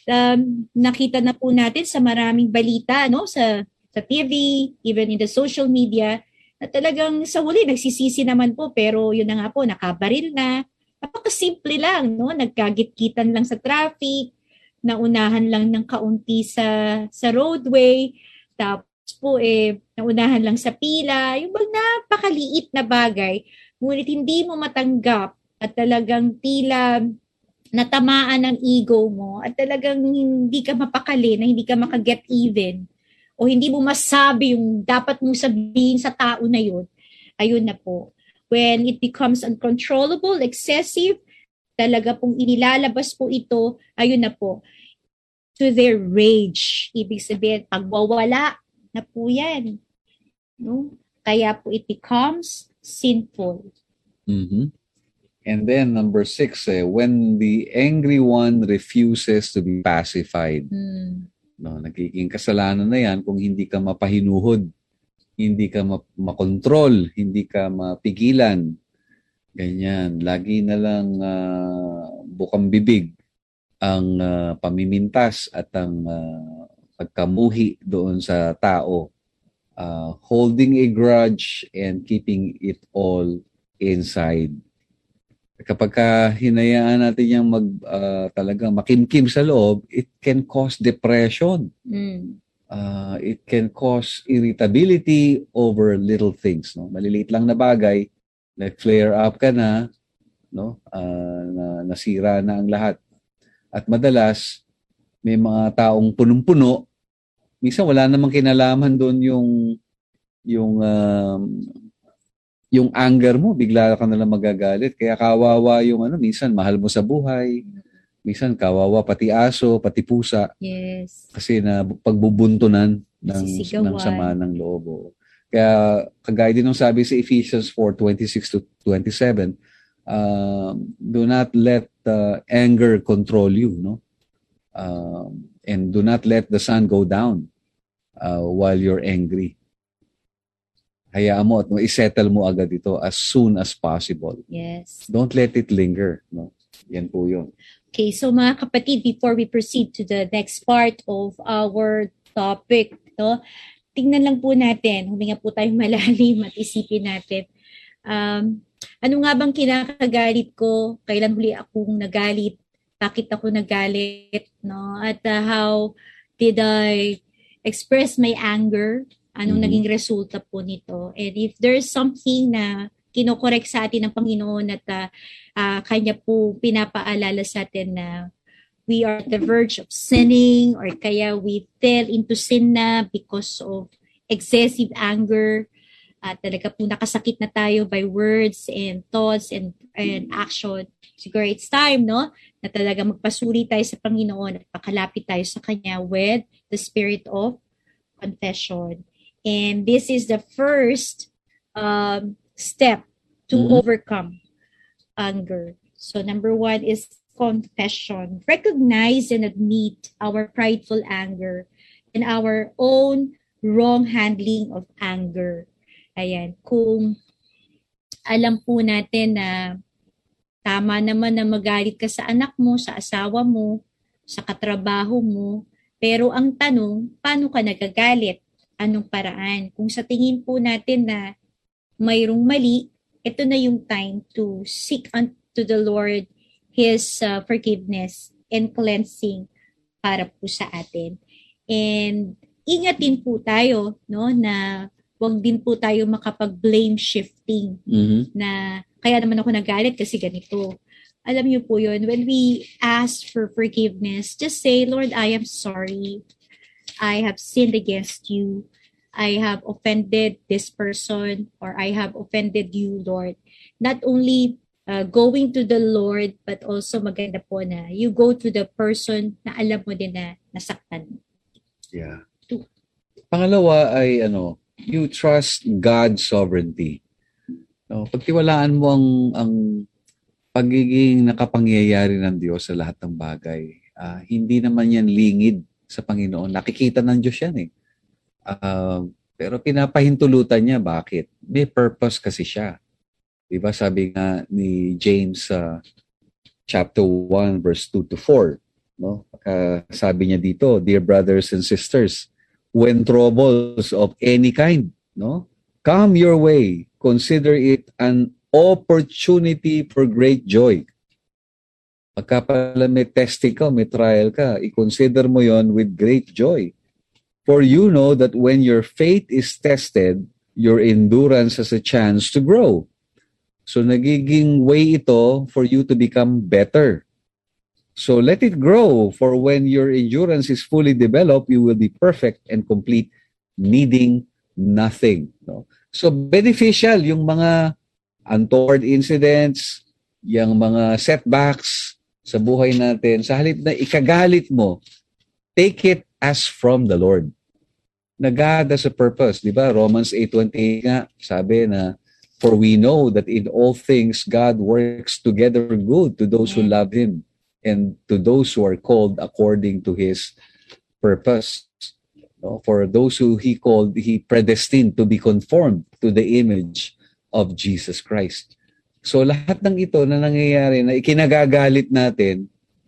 nakita na po natin sa maraming balita, sa TV, even in the social media, na talagang sa huli, nagsisisi naman po, pero yun na nga po, nakabaril na. Napakasimple lang, nagkagit-gitan lang sa traffic, naunahan lang ng kaunti sa roadway, tapos po naunahan lang sa pila, yung bang napakaliit na bagay, ngunit hindi mo matanggap at talagang tila natamaan ng ego mo at talagang hindi ka mapakali, na hindi ka maka-get even, o hindi mo masabi yung dapat mong sabihin sa tao na yun, ayun na po. When it becomes uncontrollable, excessive, talaga pong inilalabas po ito, ayun na po, to their rage. Ibig sabihin, pagwawala na po yan. No? Kaya po it becomes sinful. Mm-hmm. And then number 6, when the angry one refuses to be pacified. No, nagiging kasalanan na yan kung hindi ka mapahinuhod, hindi ka makontrol, hindi ka mapigilan. Ganyan. Lagi na lang bukang bibig ang pamimintas at ang pagkamuhi doon sa tao. Holding a grudge and keeping it all inside. Kapag hinayaan natin yung talaga makimkim sa loob, it can cause depression. It can cause irritability over little things. No? Maliliit lang na bagay, flare up ka na, no? Nasira na ang lahat. At madalas, may mga taong punong-puno, minsan wala namang kinalaman doon yung anger mo, bigla ka nalang magagalit. Kaya kawawa yung minsan mahal mo sa buhay. Minsan kawawa pati aso, pati pusa. Yes. Kasi na pagbubuntunan ng sama ng loob. Kaya kagaya din ng sabi sa Ephesians 4:26-27, do not let anger control you, no? And do not let the sun go down while you're angry. Hayaan mo at isettle mo agad ito as soon as possible. Yes. Don't let it linger. No? Yan po yun. Okay, so mga kapatid, before we proceed to the next part of our topic, no, tingnan lang po natin, huminga po tayong malalim at isipin natin, ano nga bang kinakagalit ko? Kailan huli akong nagalit? Bakit ako nagalit? No? At how did I express my anger? Anong naging resulta po nito? And if there's something na kinokorek sa atin ng Panginoon at kanya po pinapaalala sa atin na we are at the verge of sinning or kaya we fell into sin na because of excessive anger, talaga po nakasakit na tayo by words and thoughts and action. Siguro it's time, no? Na talaga magpasuri tayo sa Panginoon at pakalapit tayo sa Kanya with the spirit of confession. And this is the first step to overcome anger. So number 1 is confession. Recognize and admit our prideful anger and our own wrong handling of anger. Ayan. Kung alam po natin na tama naman na magalit ka sa anak mo, sa asawa mo, sa katrabaho mo, pero ang tanong, paano ka nagagalit? Anong paraan? Kung sa tingin po natin na mayroong mali, ito na yung time to seek unto the Lord His forgiveness and cleansing para po sa atin. And ingatin po tayo, no, na wag din po tayo makapag-blame shifting na kaya naman ako nagalit kasi ganito. Alam niyo po yun, when we ask for forgiveness, just say, Lord, I am sorry. I have sinned against you. I have offended this person or I have offended you, Lord. Not only going to the Lord, but also maganda po na you go to the person na alam mo din na nasaktan mo. Yeah. Pangalawa ay you trust God's sovereignty. No, pagtiwalaan mo ang pagiging nakapangyayari ng Diyos sa lahat ng bagay. Hindi naman yan lingid sa Panginoon. Nakikita ng Diyos yan eh. Pero pinapahintulutan niya. Bakit? May purpose kasi siya. Diba sabi nga ni James chapter 1 verse 2-4. No? Sabi niya dito, dear brothers and sisters, when troubles of any kind, no, come your way, consider it an opportunity for great joy. Pagka pala may testing ka, may trial ka, i-consider mo yon with great joy. For you know that when your faith is tested, your endurance has a chance to grow. So nagiging way ito for you to become better. So let it grow, for when your endurance is fully developed, you will be perfect and complete, needing nothing. No? So beneficial yung mga untoward incidents, yung mga setbacks sa buhay natin. Sa halip na ikagalit mo, take it as from the Lord. Na God has a purpose. Di ba? Romans 8:28 nga, sabi na, for we know that in all things God works together good to those who love Him and to those who are called according to His purpose. No? For those who He called, He predestined to be conformed to the image of Jesus Christ. So lahat ng ito na nangyayari na ikinagagalit natin,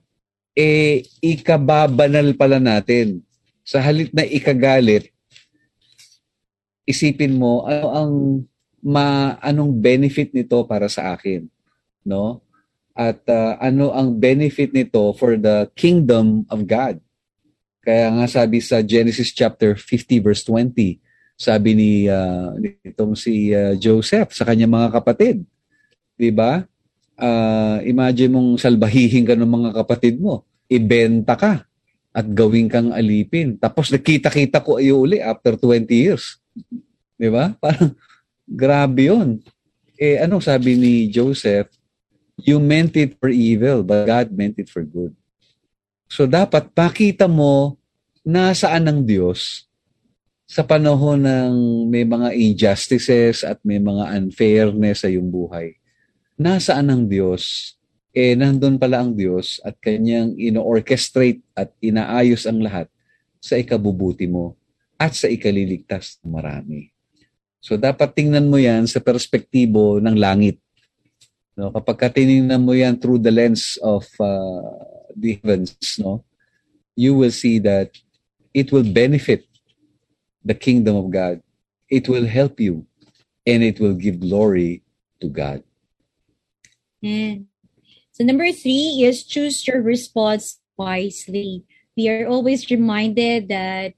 ikababanal pala natin. Sa halip na ikagalit, isipin mo anong benefit nito para sa akin, no? At ano ang benefit nito for the kingdom of God. Kaya nga sabi sa Genesis chapter 50 verse 20, sabi ni itong si Joseph sa kanyang mga kapatid, 'di ba? Imagine mong salbahihin ka ng mga kapatid mo, ibenta ka at gawin kang alipin. Tapos nakita-kita ko ayo uli after 20 years. 'Di ba? Parang grabe 'yun. Anong sabi ni Joseph? You meant it for evil, but God meant it for good. So dapat pakita mo nasaan ang Diyos sa panahon ng may mga injustices at may mga unfairness sa iyong buhay. Nasaan ang Diyos? Nandun pala ang Diyos at kanyang ino-orchestrate at inaayos ang lahat sa ikabubuti mo at sa ikaliligtas ng marami. So dapat tingnan mo yan sa perspektibo ng langit. No, kapag tiningnan mo yan through the lens of the heavens, no, you will see that it will benefit the kingdom of God. It will help you and it will give glory to God. And so number 3 is choose your response wisely. We are always reminded that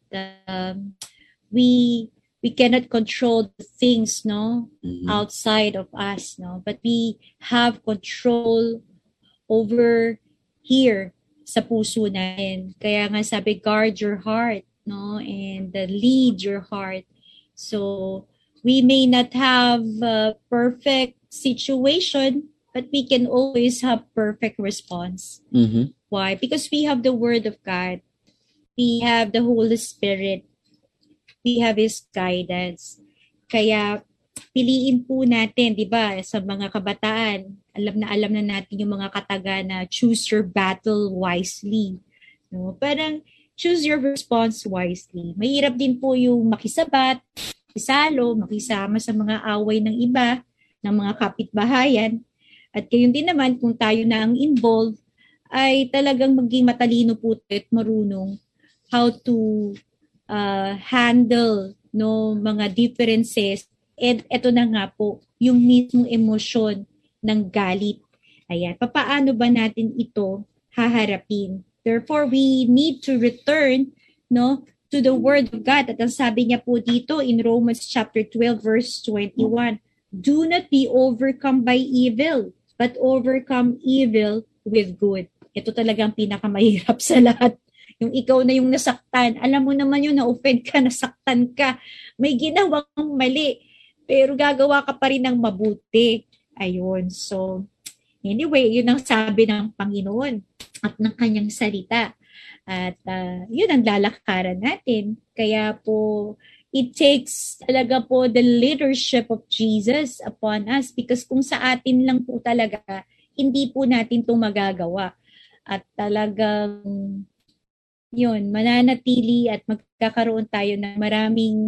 we cannot control the things outside of us, but we have control over here sa puso natin. Kaya nga sabi, guard your heart, and lead your heart. So we may not have a perfect situation, but we can always have perfect response. Mm-hmm. Why? Because we have the Word of God. We have the Holy Spirit. We have His guidance. Kaya piliin po natin, di ba, sa mga kabataan, alam na natin yung mga kataga na choose your battle wisely. No? Parang choose your response wisely. Mahirap din po yung makisabat, makisalo, makisama sa mga away ng iba, ng mga kapitbahayan. At gayon din naman, kung tayo na ang involved, ay talagang maging matalino po at marunong how to handle mga differences. And ito na nga po, yung mismong emosyon ng galit. Ayan, papaano ba natin ito haharapin? Therefore, we need to return to the Word of God. At ang sabi niya po dito in Romans chapter 12 verse 21, do not be overcome by evil, but overcome evil with good. Ito talagang pinakamahirap sa lahat. Yung ikaw na yung nasaktan, alam mo naman yun, na-offend ka, nasaktan ka, may ginawang mali, pero gagawa ka pa rin ng mabuti. Ayun, so anyway, yun ang sabi ng Panginoon at ng kanyang salita. At yun ang lalakaran natin. Kaya po, it takes talaga po the leadership of Jesus upon us, because kung sa atin lang po talaga, hindi po natin itong magagawa. At talagang yun, mananatili at magkakaroon tayo ng maraming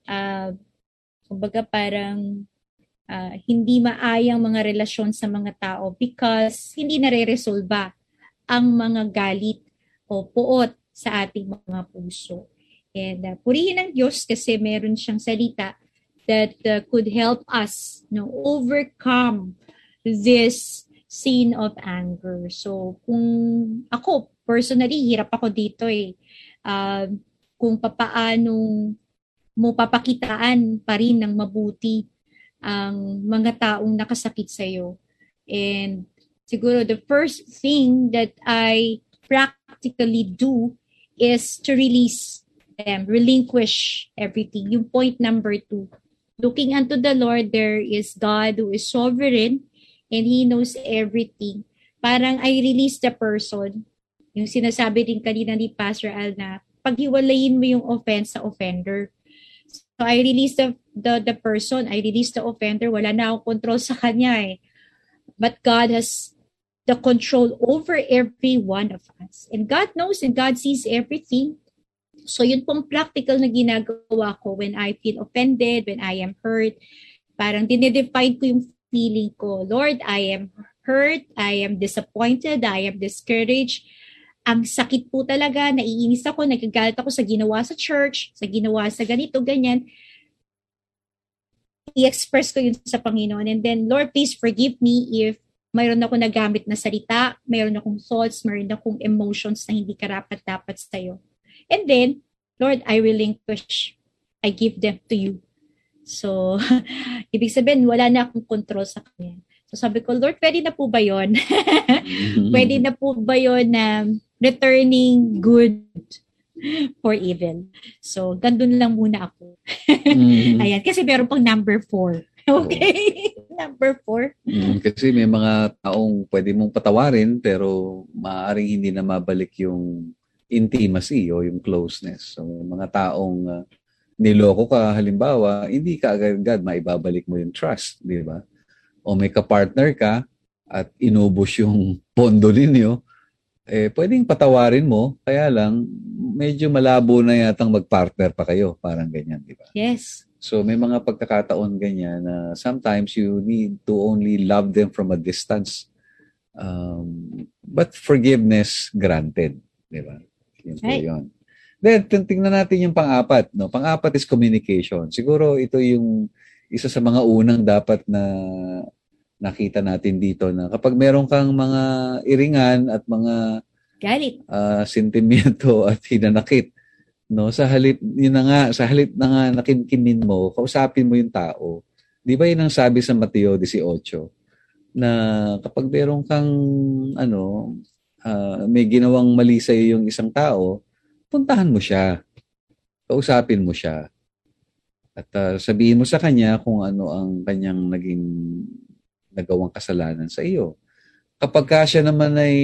kumbaga parang hindi maayang mga relasyon sa mga tao because hindi nare-resolba ang mga galit o puot sa ating mga puso. And purihin ang Diyos kasi meron siyang salita that could help us overcome this sin of anger. So kung ako, personally, hirap ako dito kung papaanong mo papakitaan pa rin ng mabuti ang mga taong nakasakit sa'yo. And siguro the first thing that I practically do is to release them, relinquish everything. Yung point number 2. Looking unto the Lord, there is God who is sovereign and He knows everything. Parang I release the person. Yung sinasabi din kanina ni Pastor Al na paghiwalayin mo yung offense sa offender. So I release the person, I release the offender, wala na akong control sa kanya eh. But God has the control over every one of us. And God knows and God sees everything. So yun pong practical na ginagawa ko when I feel offended, when I am hurt. Parang dinedefine ko yung feeling ko. Lord, I am hurt, I am disappointed, I am discouraged. Ang sakit po talaga, naiinis ako, nagagalit ako sa ginawa sa church, sa ginawa sa ganito, ganyan. I-express ko yun sa Panginoon. And then, Lord, please forgive me if mayroon ako nagamit na salita, mayroon akong thoughts, mayroon akong emotions na hindi karapat-dapat sa'yo. And then, Lord, I relinquish. I give them to you. So, ibig sabihin, wala na akong control sa kanya. So sabi ko, Lord, pwede na po ba yun? Pwede na po ba yun na returning good for evil? So, gandun lang muna ako. Ayan, kasi meron pang number 4. Okay? Number 4. Kasi may mga taong pwede mong patawarin pero maaaring hindi na mabalik yung intimacy o yung closeness. So, mga taong niloko ka, halimbawa, hindi ka agad-agad maibabalik mo yung trust, di ba? O may kapartner ka at inubos yung pondo ninyo, pwedeng patawarin mo, kaya lang, medyo malabo na yatang magpartner pa kayo, parang ganyan, di ba? Yes. So, may mga pagkakataon ganyan na sometimes you need to only love them from a distance. But forgiveness granted, di ba? Yun po yun. Then, tingnan natin yung pang-apat. No? Pang-apat is communication. Siguro ito yung isa sa mga unang dapat na nakita natin dito na kapag meron kang mga iringan at mga galit, sentimiento at hinanakit, no, sa halip na nga nakimkimin mo, kausapin mo yung tao. Di ba yun ang sabi sa Mateo 18 na kapag meron kang may ginawang mali sa iyo yung isang tao, puntahan mo siya. Kausapin mo siya. At sabihin mo sa kanya kung ano ang kanyang nagawang kasalanan sa iyo. Kapag siya naman ay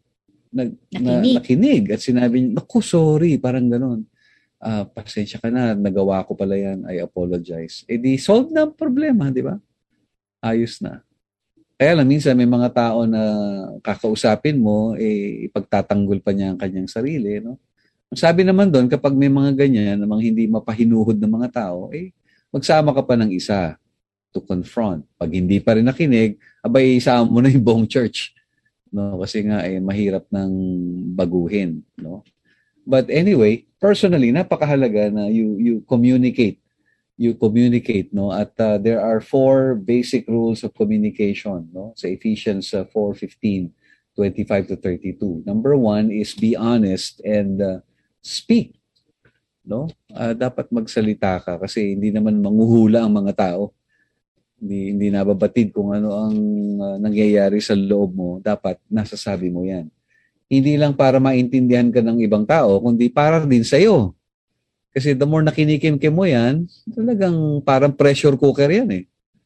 nakinig at sinabi niya, naku, sorry, parang gano'n. Pasensya ka na, nagawa ko pala yan, I apologize. Di solve na ang problema, di ba? Ayos na. Kaya lang, minsan may mga tao na kakausapin mo, ipagtatanggol pa niya ang kanyang sarili, no? Ang sabi naman doon, kapag may mga ganyan, namang hindi mapahinuhod ng mga tao, magsama ka pa ng isa to confront. Pag hindi pa rin nakinig, abay, isama mo na yung buong church. No? Kasi nga, mahirap nang baguhin. No? But anyway, personally, napakahalaga na you communicate. You communicate. No? At there are 4 basic rules of communication. No? Sa Ephesians 4:15, 25 to 32. Number 1 is be honest and speak. No? Dapat magsalita ka kasi hindi naman manghuhula ang mga tao. Hindi nababatid kung ano ang nangyayari sa loob mo. Dapat nasasabi mo yan. Hindi lang para maintindihan ka ng ibang tao, kundi para din sa'yo. Kasi the more nakinikim-kim mo yan, talagang parang pressure cooker yan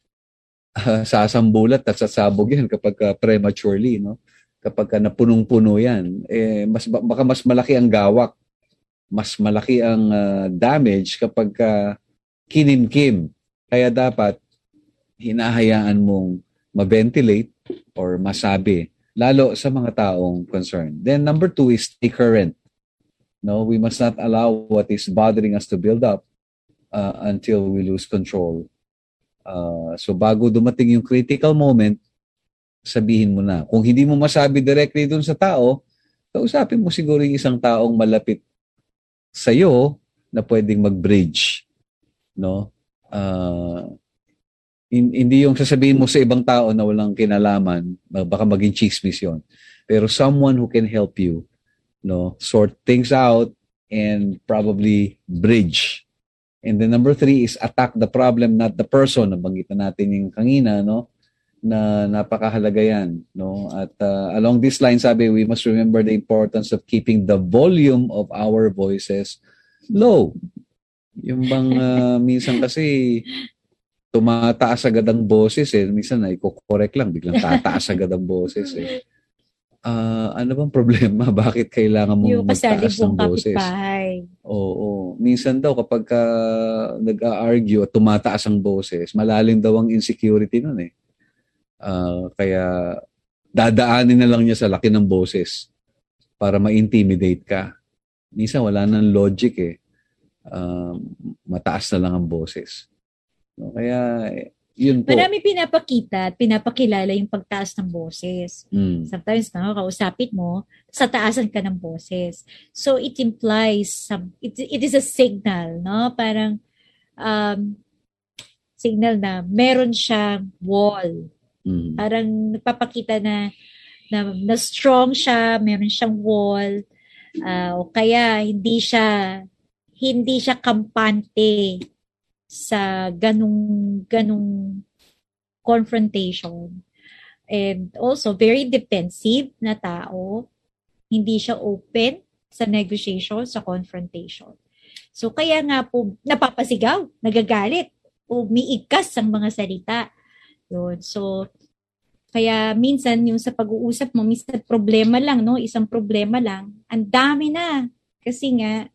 sasambulat at sasabog yan kapag prematurely. No? Kapag napunong-puno yan, baka mas malaki ang gawak. Mas malaki ang damage kapag kinimkim. Kaya dapat hinahayaan mong ma-ventilate or masabi, lalo sa mga taong concerned. Then number 2 is stay current. No, we must not allow what is bothering us to build up until we lose control. So bago dumating yung critical moment, sabihin mo na. Kung hindi mo masabi directly dun sa tao, kausapin mo siguro yung isang taong malapit sa'yo na pwedeng mag-bridge. No? Hindi yung sasabihin mo sa ibang tao na walang kinalaman, baka maging chismis yun. Pero someone who can help you, no, sort things out and probably bridge. And then number 3 is attack the problem, not the person. Nabanggit na natin yung kanina, no, na napakahalaga yan, no? At along this line, sabi, we must remember the importance of keeping the volume of our voices low. Yung bang minsan kasi tumataas agad ang boses eh. Minsan na i-correct lang, biglang tataas agad ang boses eh. Ano bang problema? Bakit kailangan mong magtaas ng boses? Oo. Minsan daw kapag nag-argue at tumataas ang boses, malalim daw ang insecurity nun eh. Kaya dadaanin na lang niya sa laki ng boses para ma-intimidate ka. Minsan wala nang logic eh. Mataas na lang ang boses. No? Kaya yun po. Marami pinapakita at pinapakilala yung pagtaas ng boses. Sometimes kausapit mo, sa taasan ka ng boses. So it implies, it is a signal, no? Parang signal na meron siyang wall. Parang nagpapakita na strong siya, meron siyang wall. O kaya hindi siya kampante sa ganung confrontation. And also, very defensive na tao. Hindi siya open sa negotiation, sa confrontation. So, kaya nga po, napapasigaw, nagagalit, umiikas ang mga salita. Yun. So, kaya minsan, yung sa pag-uusap mo, minsan problema lang, no? Isang problema lang. Ang dami na. Kasi nga,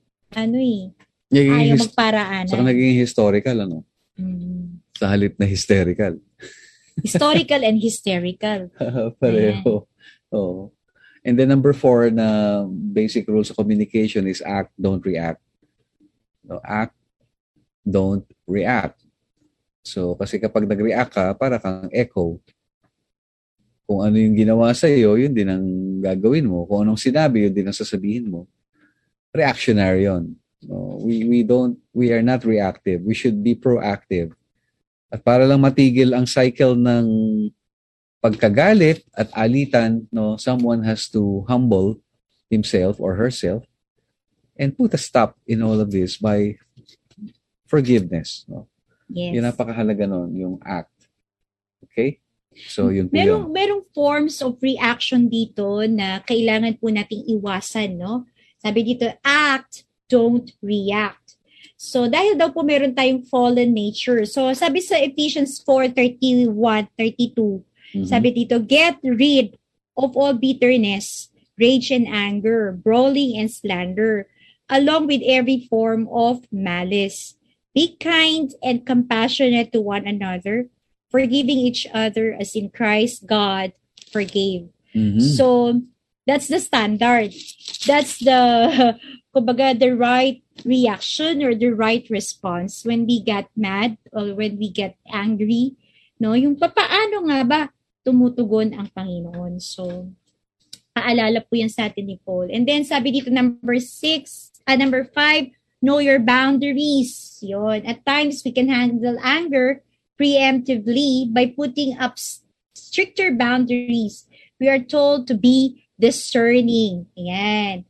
ayaw magparaanan. Saka naging historical, ano? Sa halip na hysterical. Historical and hysterical. Pareho. Oh. And then number 4 na basic rules of communication is act, don't react. No, act, don't react. So, kasi kapag nag-react ka, para kang echo. Kung ano yung ginawa sa'yo, yun din ang gagawin mo. Kung anong sinabi, yun din ang sasabihin mo. Reactionary yun. No, we are not reactive. We should be proactive. At para lang matigil ang cycle ng pagkagalit at alitan, no, someone has to humble himself or herself and put a stop in all of this by forgiveness. No? Yes. Yun napakahalaga nun, yung act. Okay? So, yun po yun. Merong forms of reaction dito na kailangan po nating iwasan, no? Sabi dito, act, don't react. So, dahil daw po meron tayong fallen nature. So, sabi sa Ephesians 4:31, 32, sabi dito, get rid of all bitterness, rage and anger, brawling and slander, along with every form of malice. Be kind and compassionate to one another, forgiving each other as in Christ God forgave. So, that's the standard. That's the right reaction or the right response when we get mad or when we get angry. No, yung paano nga ba tumutugon ang Panginoon. So, paalala po yan sa atin ni Paul. And then, sabi dito number 5, know your boundaries. Yun. At times, we can handle anger preemptively by putting up stricter boundaries. We are told to be discerning. Ayan.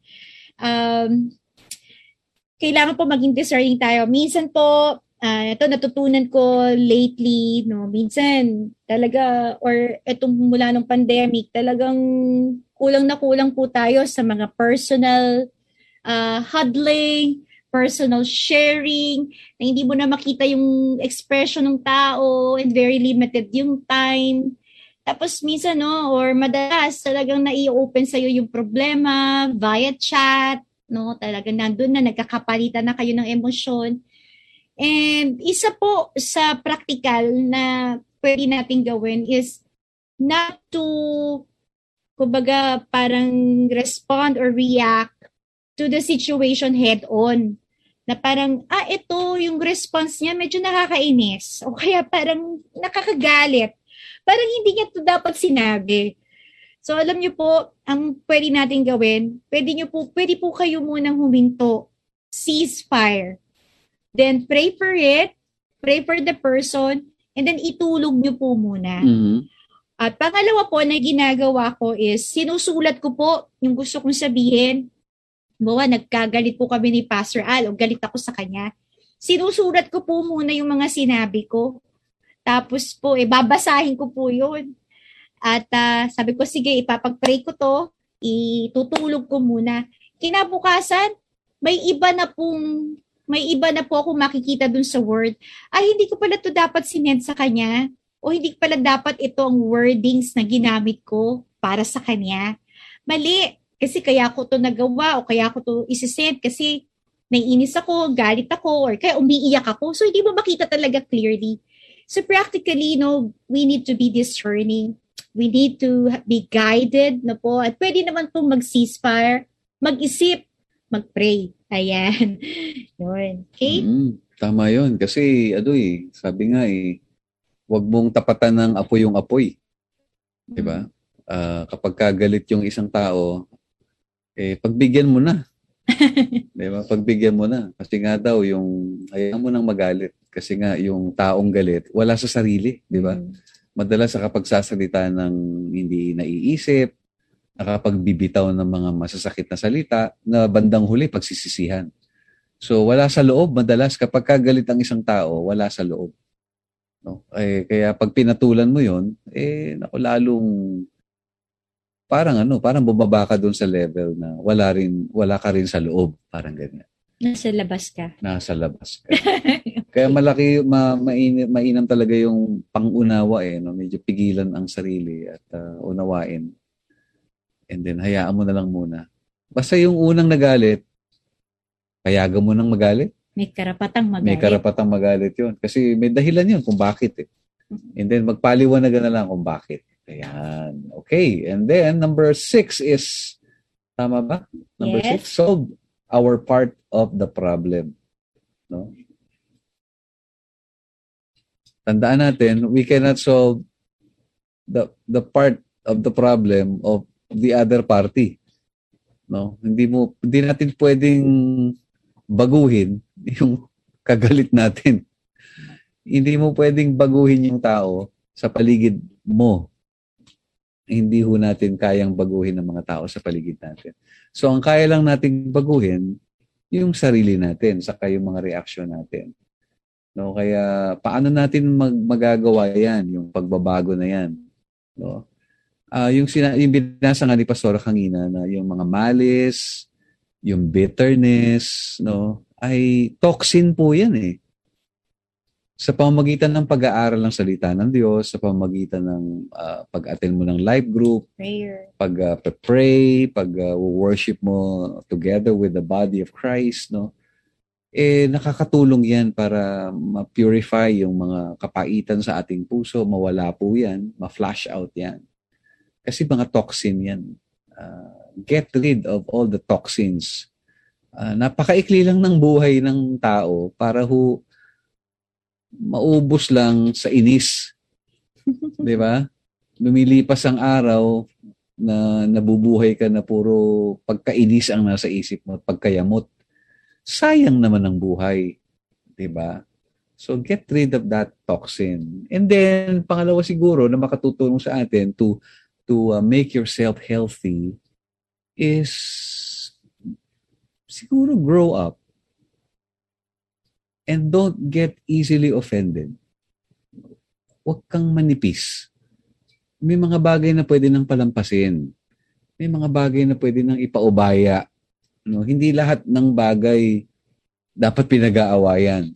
Kailangan po maging discerning tayo. Minsan po, ito natutunan ko lately, no, minsan talaga, or itong mula ng pandemic, talagang kulang na kulang po tayo sa mga personal huddling, personal sharing, na hindi mo na makita yung expression ng tao and very limited yung time. Tapos minsan, no, or madalas talagang nai-open sa'yo yung problema via chat, no, talagang nandun na, nagkakapalitan na kayo ng emosyon. And isa po sa practical na pwede natin gawin is not to, kumbaga, parang respond or react to the situation head-on. Na parang, ito yung response niya, medyo nakakainis. O kaya parang nakakagalit. Parang hindi niya ito dapat sinabi. So alam niyo po, ang pwede natin gawin, pwede po kayo munang huminto. Ceasefire. Then pray for it, pray for the person, and then itulog niyo po muna. At pangalawa po na ginagawa ko is, sinusulat ko po yung gusto kong sabihin. Bawa, nagkagalit po kami ni Pastor Al o galit ako sa kanya. Sinusulat ko po muna yung mga sinabi ko. Tapos po, babasahin ko po yun. At sabi ko, sige, ipapag-pray ko to, itutulog ko muna. Kinabukasan, may iba na po ako makikita dun sa word. Ay, hindi ko pala to dapat sinend sa kanya. O hindi pala dapat ito ang wordings na ginamit ko para sa kanya. Mali. Kasi kaya ko to nagawa o kaya ko to isisend kasi naiinis ako, galit ako, or kaya umiiyak ako. So, hindi mo makita talaga clearly. So, practically, we need to be discerning. We need to be guided na po. At pwede naman pong mag-ceasefire, mag-isip, mag-pray. Ayan. Yun. Okay? Tama yun. Kasi, sabi nga huwag mong tapatan ng apoy yung apoy. Diba? Kapag kagalit yung isang tao, pagbigyan mo na. Diba? Pagbigyan mo na. Kasi nga daw, ayaw mo nang magalit. Kasi nga, yung taong galit, wala sa sarili. Diba? Madalas sa kapagsasalita ng hindi naiisip, nakapagbibitaw ng mga masasakit na salita, na bandang huli, pagsisisihan. So, wala sa loob. Madalas, kapag kagalit ang isang tao, wala sa loob. No? Kaya pag pinatulan mo yon, lalong parang bumaba ka doon sa level na wala ka rin sa loob, parang ganyan. Nasa labas ka. Kaya mainam talaga yung pangunawa medyo pigilan ang sarili at unawain. And then hayaan mo na lang muna. Basta yung unang nagalit, payagan mo nang magalit. May karapatang magalit. May karapatang magalit yun. Kasi may dahilan yun kung bakit And then magpaliwanagan na lang kung bakit. Ayan. Okay. And then number 6 is, tama ba? Number 6, solve our part of the problem. No? Tandaan natin, we cannot solve the part of the problem of the other party. No? Hindi natin pwedeng baguhin yung kagalit natin. Hindi mo pwedeng baguhin yung tao sa paligid mo. Hindi ho natin kayang baguhin ang mga tao sa paligid natin. So, ang kaya lang nating baguhin, yung sarili natin, saka yung mga reaksyon natin. No? Kaya, paano natin magagawa yan, yung pagbabago na yan? No? Yung binasa nga ni Pastor kanina na yung mga malice, yung bitterness, ay toxin po yan Sa pamamagitan ng pag-aaral ng salita ng Diyos, sa pamamagitan ng pag-attend mo ng life group, prayer, pag-pray, pag-worship mo together with the body of Christ, nakakatulong yan para ma-purify yung mga kapaitan sa ating puso, mawala po yan, ma-flush out yan. Kasi mga toxin yan. Get rid of all the toxins. Napakaikli lang ng buhay ng tao para maubos lang sa inis. Di ba? Lumilipas ang araw na nabubuhay ka na puro pagkainis ang nasa isip mo, pagkayamot. Sayang naman ang buhay. Di ba? So get rid of that toxin. And then, pangalawa siguro na makatutulong sa atin to make yourself healthy is siguro grow up and don't get easily offended. Huwag kang manipis. May mga bagay na pwede nang palampasin. May mga bagay na pwede nang ipaubaya. Hindi lahat ng bagay dapat pinag-aawayan.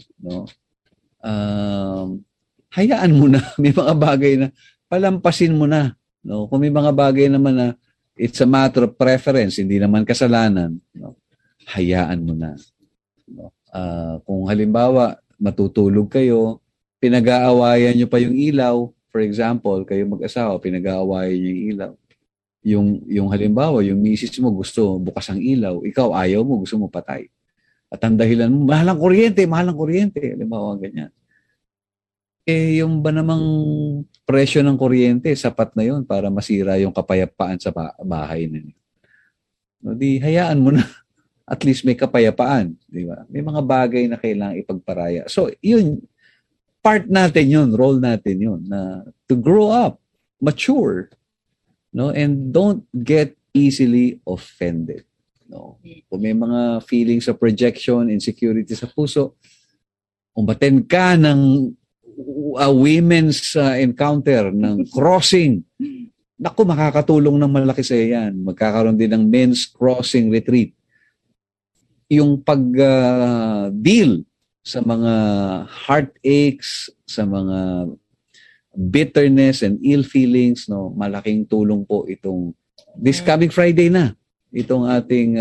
Hayaan mo na. May mga bagay na palampasin mo na. Kung may mga bagay naman na it's a matter of preference, hindi naman kasalanan, hayaan mo na. Kung halimbawa, matutulog kayo, pinag-aawayan nyo pa yung ilaw, for example, kayo mag-asawa, pinag-aawayan nyo yung ilaw. Yung halimbawa, yung misis mo gusto bukas ang ilaw, ikaw ayaw mo, gusto mo patay. At ang dahilan mo, mahal ang kuryente. Halimbawa, ganyan. Yung ba namang presyo ng kuryente, sapat na yun para masira yung kapayapaan sa bahay ninyo. Di, hayaan mo na. At least may kapayapaan. Di ba? May mga bagay na kailangang ipagparaya. So, yun, part natin yun, role natin yun, na to grow up, mature, and don't get easily offended. Kung may mga feelings of rejection, insecurity sa puso, umbaten ka ng women's encounter, ng crossing. Naku, makakatulong ng malaki sa yan. Magkakaroon din ng men's crossing retreat. Yung pag-deal sa mga heartaches, sa mga bitterness and ill feelings, no, malaking tulong po itong this coming Friday na, itong ating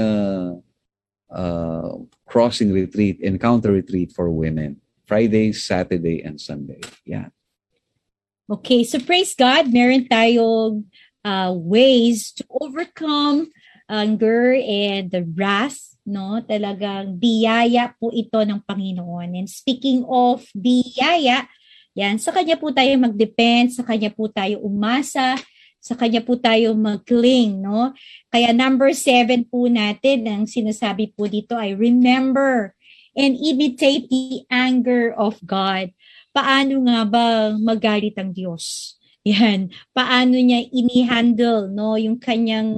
crossing retreat, encounter retreat for women. Friday, Saturday, and Sunday. Yeah. Okay, so praise God, meron tayong ways to overcome anger and the wrath, no? Talagang biyaya po ito ng Panginoon. And speaking of biyaya, yan, sa Kanya po tayo mag-depend, sa Kanya po tayo umasa, sa Kanya po tayo mag-cling, no? Kaya number 7 po natin, ang sinasabi po dito ay remember and imitate the anger of God. Paano nga ba magalit ang Diyos? Yan. Paano niya ini-handle, no, yung kanyang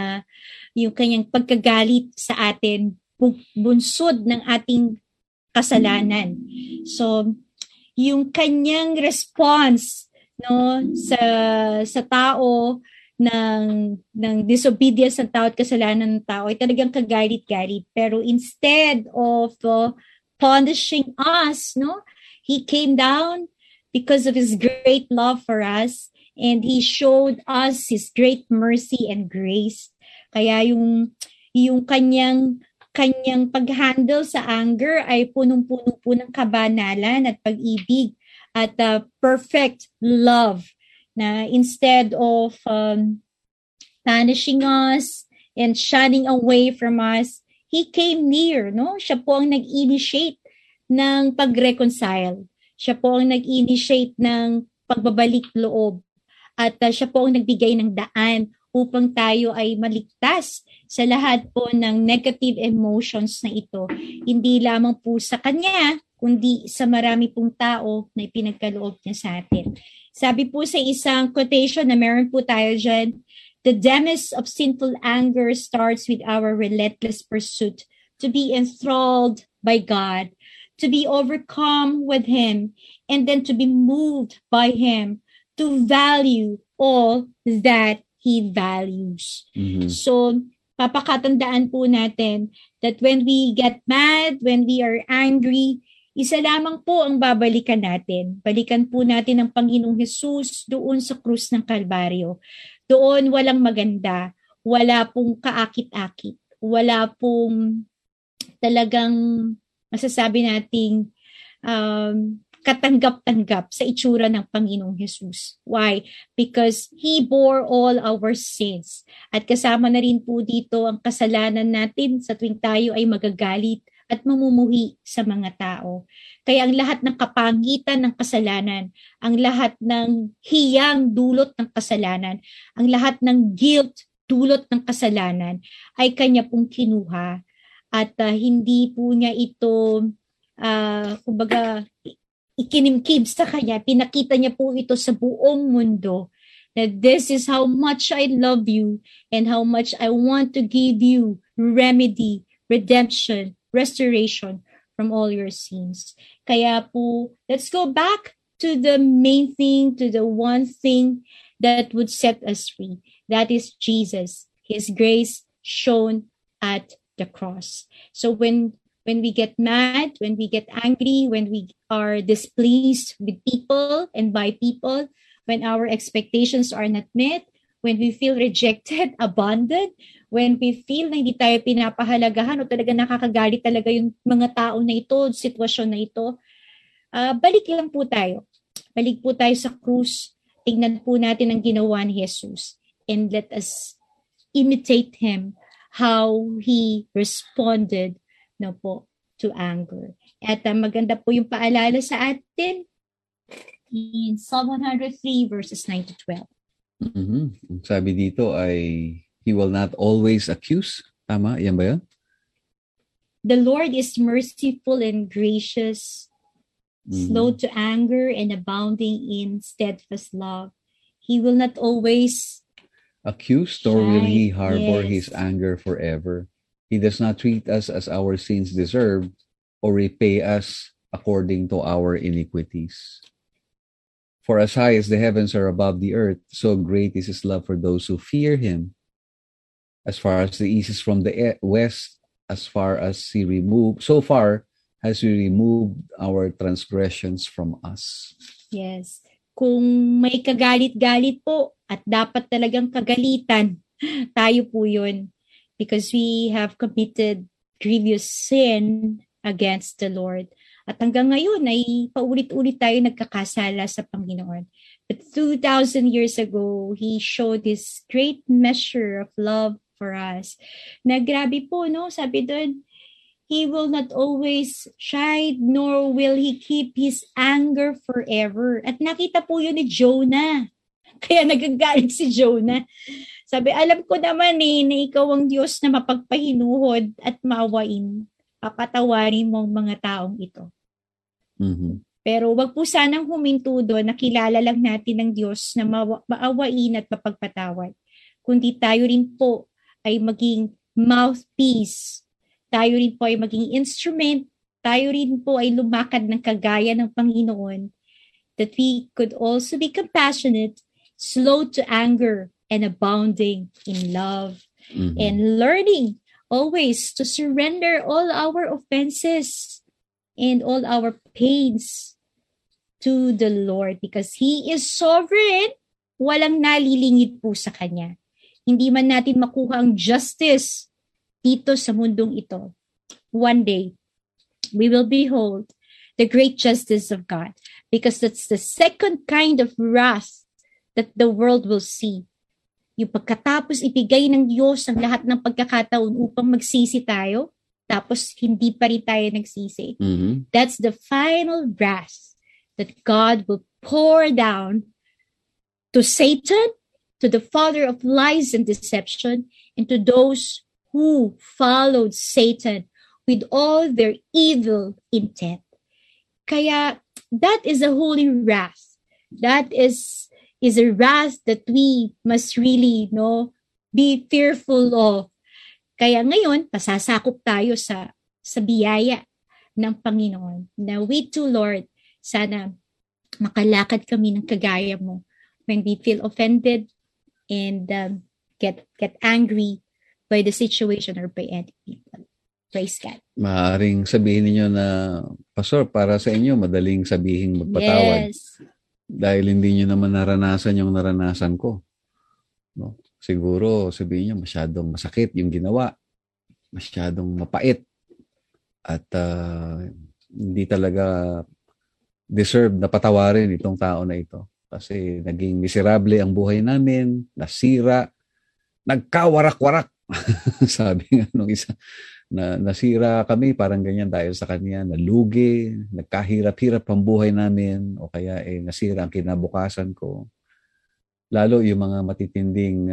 pagkagalit sa atin, bunsod ng ating kasalanan. So, yung kanyang response, no, sa tao ng disobedience ng tao at kasalanan ng tao ay talagang kagalit-galit. Pero instead of punishing us, no, He came down because of His great love for us, and He showed us His great mercy and grace. Kaya yung kanyang pag-handle sa anger ay punong-puno po ng kabanalan at pag-ibig at perfect love, na instead of punishing us and shunning away from us, He came near, no? Siya po ang nag-initiate ng pag-reconcile. Siya po ang nag-initiate ng pagbabalik loob. At siya po ang nagbigay ng daan upang tayo ay maligtas sa lahat po ng negative emotions na ito. Hindi lamang po sa Kanya, kundi sa marami pong tao na ipinagkaloob niya sa atin. Sabi po sa isang quotation na meron po tayo dyan, the demise of sinful anger starts with our relentless pursuit to be enthralled by God, to be overcome with Him, and then to be moved by Him, to value all that He values. Mm-hmm. So, papakatandaan po natin that when we get mad, when we are angry, isa lamang po ang babalikan natin. Balikan po natin ang Panginoong Jesus doon sa krus ng Kalbaryo. Doon walang maganda, wala pong kaakit-akit, wala pong talagang masasabi nating katanggap-tanggap sa itsura ng Panginoong Jesus. Why? Because He bore all our sins. At kasama na rin po dito ang kasalanan natin sa tuwing tayo ay magagalit at mamumuhi sa mga tao. Kaya ang lahat ng kapangitan ng kasalanan, ang lahat ng hiyang dulot ng kasalanan, ang lahat ng guilt dulot ng kasalanan ay Kanya pong kinuha. At hindi po niya ito, kumbaga, ikinimkim sa Kanya. Pinakita niya po ito sa buong mundo. That this is how much I love you and how much I want to give you remedy, redemption, restoration from all your sins. Kaya po, let's go back to the main thing, to the one thing that would set us free. That is Jesus, His grace shown at the cross. So when we get mad, when we get angry, when we are displeased with people and by people, when our expectations are not met, when we feel rejected, abandoned, when we feel na hindi tayo pinapahalagahan o talaga nakakagalit talaga yung mga tao na ito, sitwasyon na ito, balik lang po tayo. Balik po tayo sa krus. Tingnan po natin ang ginawa ni Jesus. And let us imitate Him, how He responded to anger. At maganda po yung paalala sa atin in Psalm 103 verses 9 to 12. Mm-hmm. Sabi dito ay He will not always accuse. Tama? Yan ba yan? The Lord is merciful and gracious, slow to anger and abounding in steadfast love. He will not always accuse, nor will He harbor His anger forever. He does not treat us as our sins deserve or repay us according to our iniquities. For as high as the heavens are above the earth, so great is his love for those who fear him. As far as the east is from the west, so far has he removed our transgressions from us. Yes. Kung may kagalit-galit po at dapat talagang kagalitan, tayo po yun. Because we have committed grievous sin against the Lord. At hanggang ngayon ay paulit-ulit tayo nagkakasala sa Panginoon. But 2,000 years ago, He showed this great measure of love for us. Na grabe po, no? Sabi doon, He will not always chide, nor will He keep His anger forever. At nakita po yun ni Jonah. Kaya nagagalit si Jonah. Sabi, alam ko naman na ikaw ang Diyos na mapagpahinuhod at maawain. Papatawarin mo ang mga taong ito. Mm-hmm. Pero wag po sanang huminto doon, nakilala lang natin ng Diyos na maawain at mapagpatawad. Kundi tayo rin po ay maging mouthpiece. Tayo rin po ay maging instrument. Tayo rin po ay lumakad ng kagaya ng Panginoon. That we could also be compassionate, slow to anger, and abounding in love. Mm-hmm. And learning always to surrender all our offenses and all our pains to the Lord because He is sovereign. Walang nalilingid po sa Kanya. Hindi man natin makuha ang justice dito sa mundong ito. One day, we will behold the great justice of God because that's the second kind of wrath that the world will see. Yung pagkatapos ibigay ng Diyos ang lahat ng pagkakataon upang magsisi tayo, tapos hindi pa rin tayo nagsisi. Mm-hmm. That's the final wrath that God will pour down to Satan, to the father of lies and deception, and to those who followed Satan with all their evil intent. Kaya that is a holy wrath. That is a wrath that we must really be fearful of. Kaya ngayon, pasasakop tayo sa biyaya ng Panginoon. Na we too, Lord, sana makalakad kami ng kagaya mo when we feel offended and get angry by the situation or by any people. Praise God. Maaaring sabihin niyo na, Pastor, para sa inyo, madaling sabihin magpatawad. Yes. Dahil hindi niyo naman naranasan yung naranasan ko. No? Siguro, sabihin niyo, masyadong masakit yung ginawa. Masyadong mapait. At hindi talaga deserve na patawarin itong tao na ito. Kasi naging miserable ang buhay namin, nasira, nagkawarak-warak. Sabi nga nung isa, na nasira kami, parang ganyan dahil sa kanya, nalugi, nagkahirap-hirap ang buhay namin, o kaya nasira ang kinabukasan ko. Lalo yung mga matitinding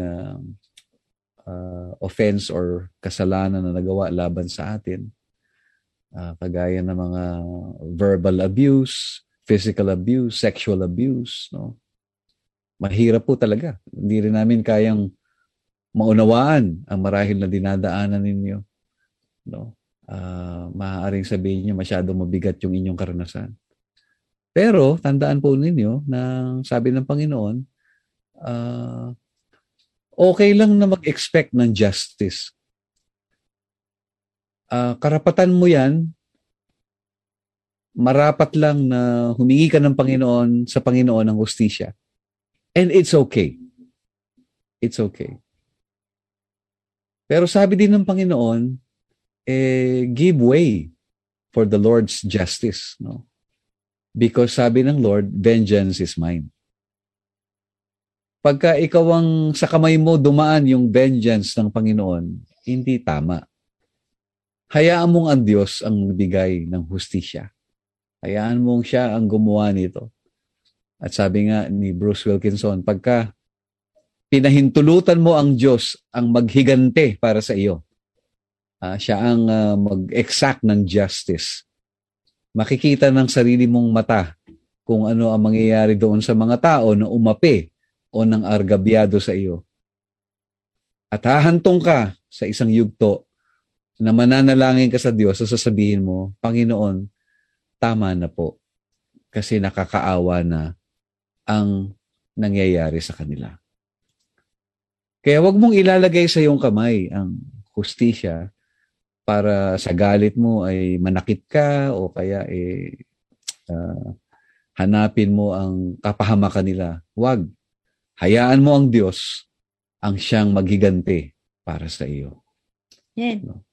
offense or kasalanan na nagawa laban sa atin. Kagaya ng mga verbal abuse, physical abuse, sexual abuse. No? Mahirap po talaga. Hindi rin namin kayang maunawaan ang marahil na dinadaanan ninyo. No? Maaaring sabihin niyo masyadong mabigat yung inyong karanasan. Pero tandaan po ninyo na sabi ng Panginoon, okay lang na mag-expect ng justice. Karapatan mo yan, marapat lang na humingi ka ng Panginoon sa Panginoon ng hustisya. And it's okay. It's okay. Pero sabi din ng Panginoon, give way for the Lord's justice. No? Because sabi ng Lord, vengeance is mine. Pagka ikaw ang sa kamay mo dumaan yung vengeance ng Panginoon, hindi tama. Hayaan mong ang Diyos ang bigay ng hustisya. Hayaan mong siya ang gumawa nito. At sabi nga ni Bruce Wilkinson, pagka pinahintulutan mo ang Diyos ang maghigante para sa iyo, siya ang mag-exact ng justice. Makikita ng sarili mong mata kung ano ang mangyayari doon sa mga tao na umapi o nang argabyado sa iyo. At hahantong ka sa isang yugto na mananalangin ka sa Diyos, sasabihin mo, Panginoon, tama na po. Kasi nakakaawa na ang nangyayari sa kanila. Kaya wag mong ilalagay sa iyong kamay ang hustisya para sa galit mo ay manakit ka o kaya hanapin mo ang kapahamakan nila. Wag. Hayaan mo ang Diyos ang siyang maghiganti para sa iyo. Yan. No?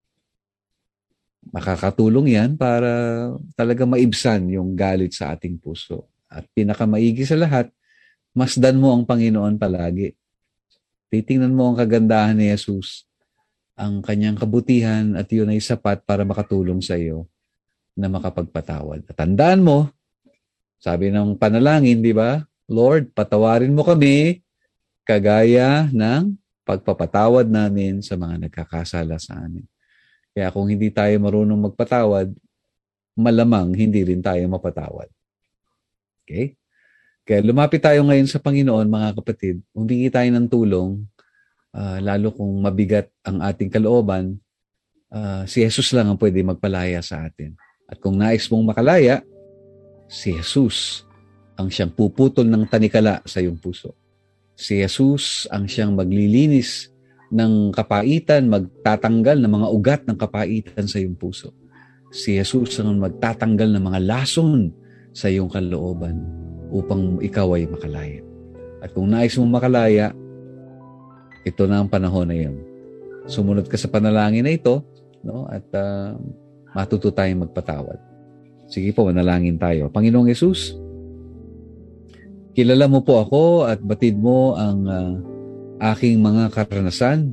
Makakatulong yan para talaga maibsan yung galit sa ating puso. At pinakamaigi sa lahat, masdan mo ang Panginoon palagi. Titingnan mo ang kagandahan ni Jesus, ang kanyang kabutihan, at yun ay sapat para makatulong sa iyo na makapagpatawad. At tandaan mo, sabi ng panalangin, di ba? Lord, patawarin mo kami kagaya ng pagpapatawad namin sa mga nagkakasala sa amin. Kaya kung hindi tayo marunong magpatawad, malamang hindi rin tayo mapatawad. Okay? Kaya lumapit tayo ngayon sa Panginoon, mga kapatid. Humingi tayo ng tulong, lalo kung mabigat ang ating kalooban, si Jesus lang ang pwede magpalaya sa atin. At kung nais mong makalaya, si Jesus ang siyang puputol ng tanikala sa iyong puso. Si Jesus ang siyang maglilinis ng kapaitan, magtatanggal ng mga ugat ng kapaitan sa iyong puso. Si Jesus ang magtatanggal ng mga lason sa iyong kalooban upang ikaw ay makalaya. At kung nais mong makalaya, ito na ang panahon na yun. Sumunod ka sa panalangin na ito, no? At matuto tayong magpatawad. Sige po, manalangin tayo. Panginoong Yesus, kilala mo po ako at batid mo ang aking mga karanasan.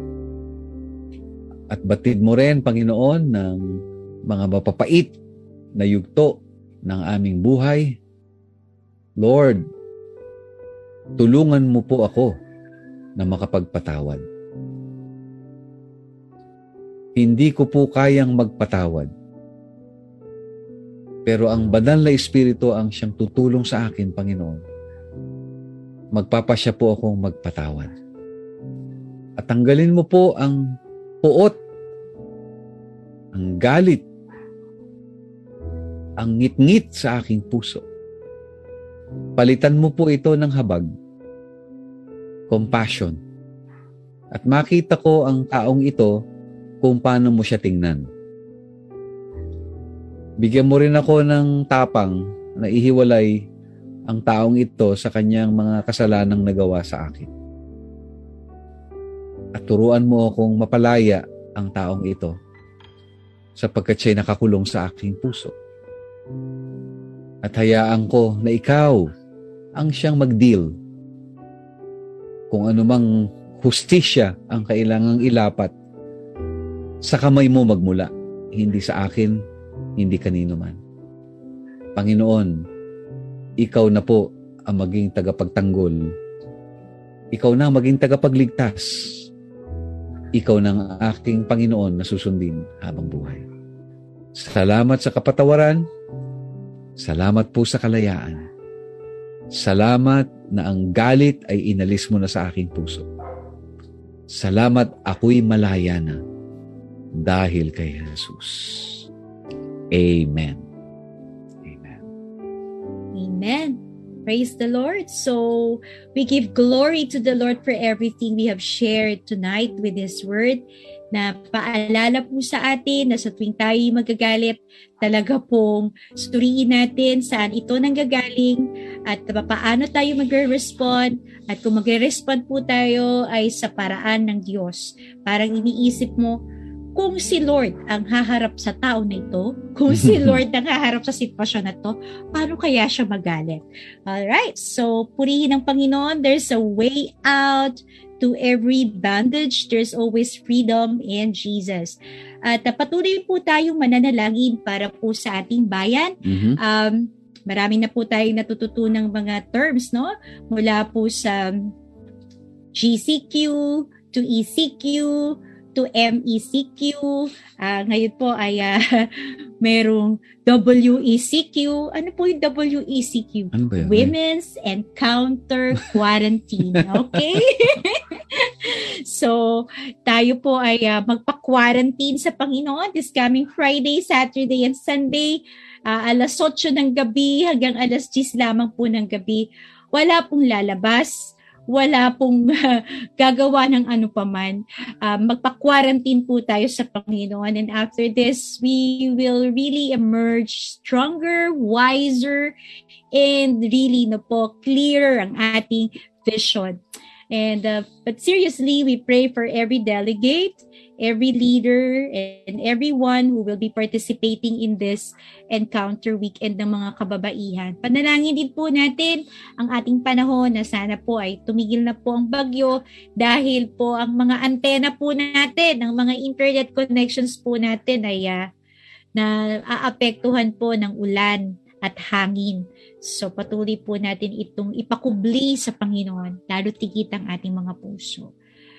At batid mo rin, Panginoon, ng mga mapapait na yugto ng aming buhay. Lord, tulungan mo po ako na makapagpatawad. Hindi ko po kayang magpatawad. Pero ang banal na Espiritu ang siyang tutulong sa akin, Panginoon. Magpapasya po akong magpatawad. At tanggalin mo po ang puot, ang galit, ang ngit-ngit sa aking puso. Palitan mo po ito ng habag, compassion. At makita ko ang taong ito kung paano mo siya tingnan. Bigyan mo rin ako ng tapang na ihiwalay ang taong ito sa kanyang mga kasalanang nagawa sa akin. At turuan mo akong mapalaya ang taong ito sapagkat siya'y nakakulong sa aking puso. At hayaan ko na ikaw ang siyang mag-deal. Kung anumang hustisya ang kailangang ilapat, sa kamay mo magmula, hindi sa akin, hindi kanino man. Panginoon, ikaw na po ang maging tagapagtanggol. Ikaw na ang maging tagapagligtas. Ikaw na ang aking Panginoon na susundin habang buhay. Salamat sa kapatawaran. Salamat po sa kalayaan. Salamat na ang galit ay inalis mo na sa aking puso. Salamat ako'y malaya na dahil kay Jesus. Amen. Amen. Amen. Praise the Lord. So, we give glory to the Lord for everything we have shared tonight with His Word, na paalala po sa atin na sa tuwing tayo magagalit, talaga pong suriin natin saan ito nanggagaling at paano tayo magre-respond, at kung magre-respond po tayo ay sa paraan ng Diyos. Parang iniisip mo, kung si Lord ang haharap sa tao na ito, kung si Lord ang haharap sa sitwasyon na to, paano kaya siya magalit? Alright, so purihin ng Panginoon, there's a way out to every bondage. There's always freedom in Jesus. At patuloy po tayong mananalangin para po sa ating bayan. Marami na po tayong natututunang mga terms, no? Mula po sa GCQ to ECQ, to MECQ. Ngayon po ay merong WECQ. Ano po yung WECQ? Ano ba yan? Women's Encounter Quarantine. Okay? So, tayo po ay magpa-quarantine sa Panginoon this coming Friday, Saturday, and Sunday. Alas 8 ng gabi hanggang alas 10 lamang po ng gabi. Wala pong lalabas. Wala pong gagawa ng ano paman. Magpa-quarantine po tayo sa Panginoon. And after this, we will really emerge stronger, wiser, and really clearer ang ating vision. And but seriously, we pray for every delegate, every leader, and everyone who will be participating in this Encounter Weekend ng mga kababaihan. Panalangin din po natin ang ating panahon na sana po ay tumigil na po ang bagyo dahil po ang mga antena po natin, ang mga internet connections po natin ay naaapektuhan po ng ulan at hangin. So patuloy po natin itong ipakubli sa Panginoon, lalo tigit ang ating mga puso.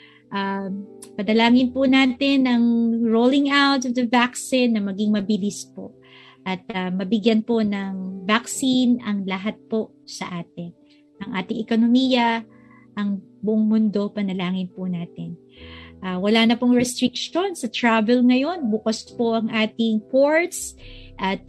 Padalangin po natin ang rolling out of the vaccine na maging mabilis po at mabigyan po ng vaccine ang lahat po sa atin. Ang ating ekonomiya, ang buong mundo, panalangin po natin. Wala na pong restriction sa travel ngayon. Bukas po ang ating ports at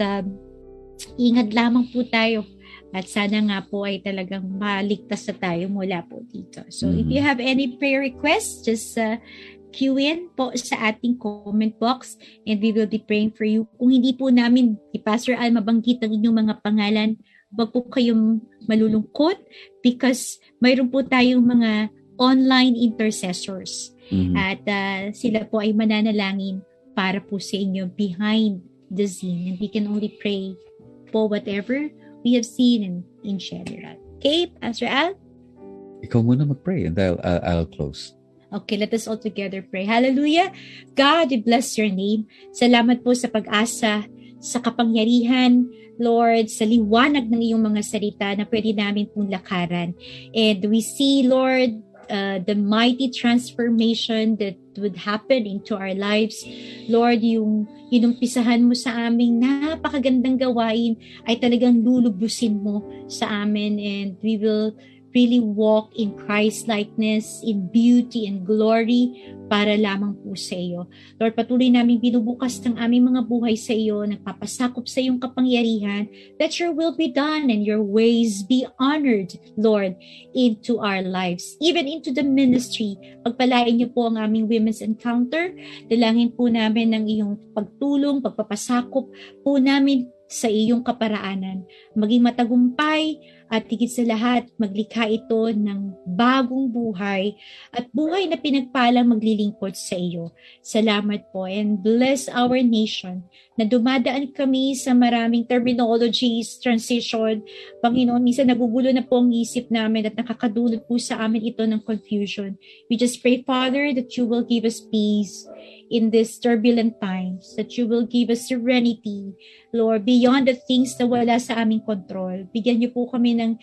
ingat lamang po tayo at sana nga po ay talagang maligtas na tayo mula po dito. So if you have any prayer requests, just cue in po sa ating comment box and we will be praying for you. Kung hindi po namin ni Pastor Al mabanggit ang inyong mga pangalan, wag po kayong malulungkot because mayroon po tayong mga online intercessors at sila po ay mananalangin para po sa inyo behind the scene, and we can only pray for whatever we have seen in general. Okay, Pastor Al? Ikaw muna mag-pray and I'll close. Okay, let us all together pray. Hallelujah. God, we bless your name. Salamat po sa pag-asa, sa kapangyarihan, Lord, sa liwanag ng iyong mga salita na pwede namin pong lakaran. And we see, Lord, the mighty transformation that would happen into our lives. Lord, yung inumpisahan mo sa aming napakagandang gawain ay talagang lulubusin mo sa amin, and we will really walk in Christ-likeness, in beauty and glory para lamang po sa iyo. Lord, patuloy namin binubukas ng aming mga buhay sa iyo, nagpapasakop sa iyong kapangyarihan, that your will be done and your ways be honored, Lord, into our lives, even into the ministry. Pagpalain niyo po ang aming Women's Encounter. Dalangin po namin ng iyong pagtulong, pagpapasakop po namin sa iyong kaparaanan. Maging matagumpay at higit sa lahat, maglikha ito ng bagong buhay at buhay na pinagpalang maglilingkod sa iyo. Salamat po, and bless our nation na dumadaan kami sa maraming terminologies, transition. Panginoon, minsan nagugulo na po ang isip namin at nakakadulot po sa amin ito ng confusion. We just pray, Father, that you will give us peace in these turbulent times, that you will give us serenity, Lord, beyond the things na wala sa aming control. Bigyan niyo po kami ng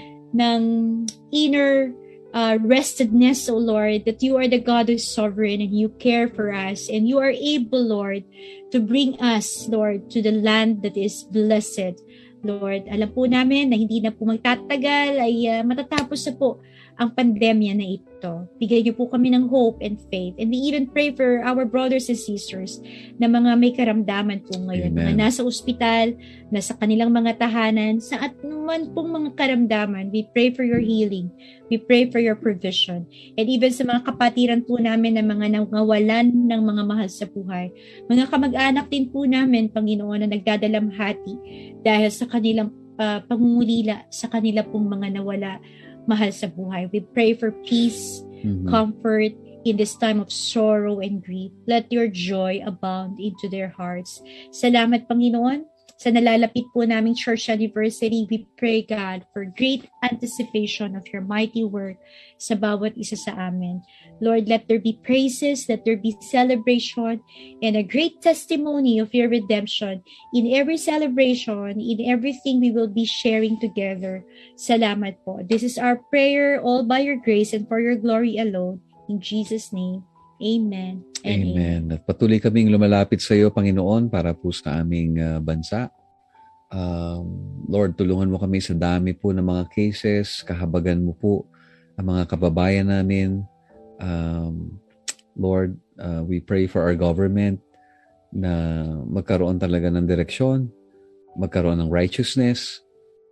inner restedness, O Lord, that you are the God who is sovereign and you care for us, and you are able, Lord, to bring us, Lord, to the land that is blessed. Lord, alam po namin na hindi na po magtatagal, ay matatapos na po ang pandemya na ito. Bigay niyo po kami ng hope and faith. And we even pray for our brothers and sisters na mga may karamdaman po ngayon. Amen. Mga nasa ospital, nasa kanilang mga tahanan, sa atnuman pong mga karamdaman. We pray for your healing. We pray for your provision. And even sa mga kapatiran po namin na mga nangawalan ng mga mahal sa buhay. Mga kamag-anak din po namin, Panginoon, na nagdadalamhati dahil sa kanilang pangungulila, sa kanila pong mga nawala mahal sa buhay. We pray for peace, comfort in this time of sorrow and grief. Let your joy abound into their hearts. Salamat, Panginoon. Sa nalalapit po naming church anniversary, we pray, God, for great anticipation of your mighty work sa bawat isa sa amin. Lord, let there be praises, let there be celebration, and a great testimony of your redemption in every celebration, in everything we will be sharing together. Salamat po. This is our prayer, all by your grace and for your glory alone. In Jesus' name, amen. Amen. At patuloy kaming lumalapit sa iyo, Panginoon, para po sa aming bansa. Lord, tulungan mo kami sa dami po ng mga cases, kahabagan mo po ang mga kababayan namin. Lord, we pray for our government na magkaroon talaga ng direksyon, magkaroon ng righteousness.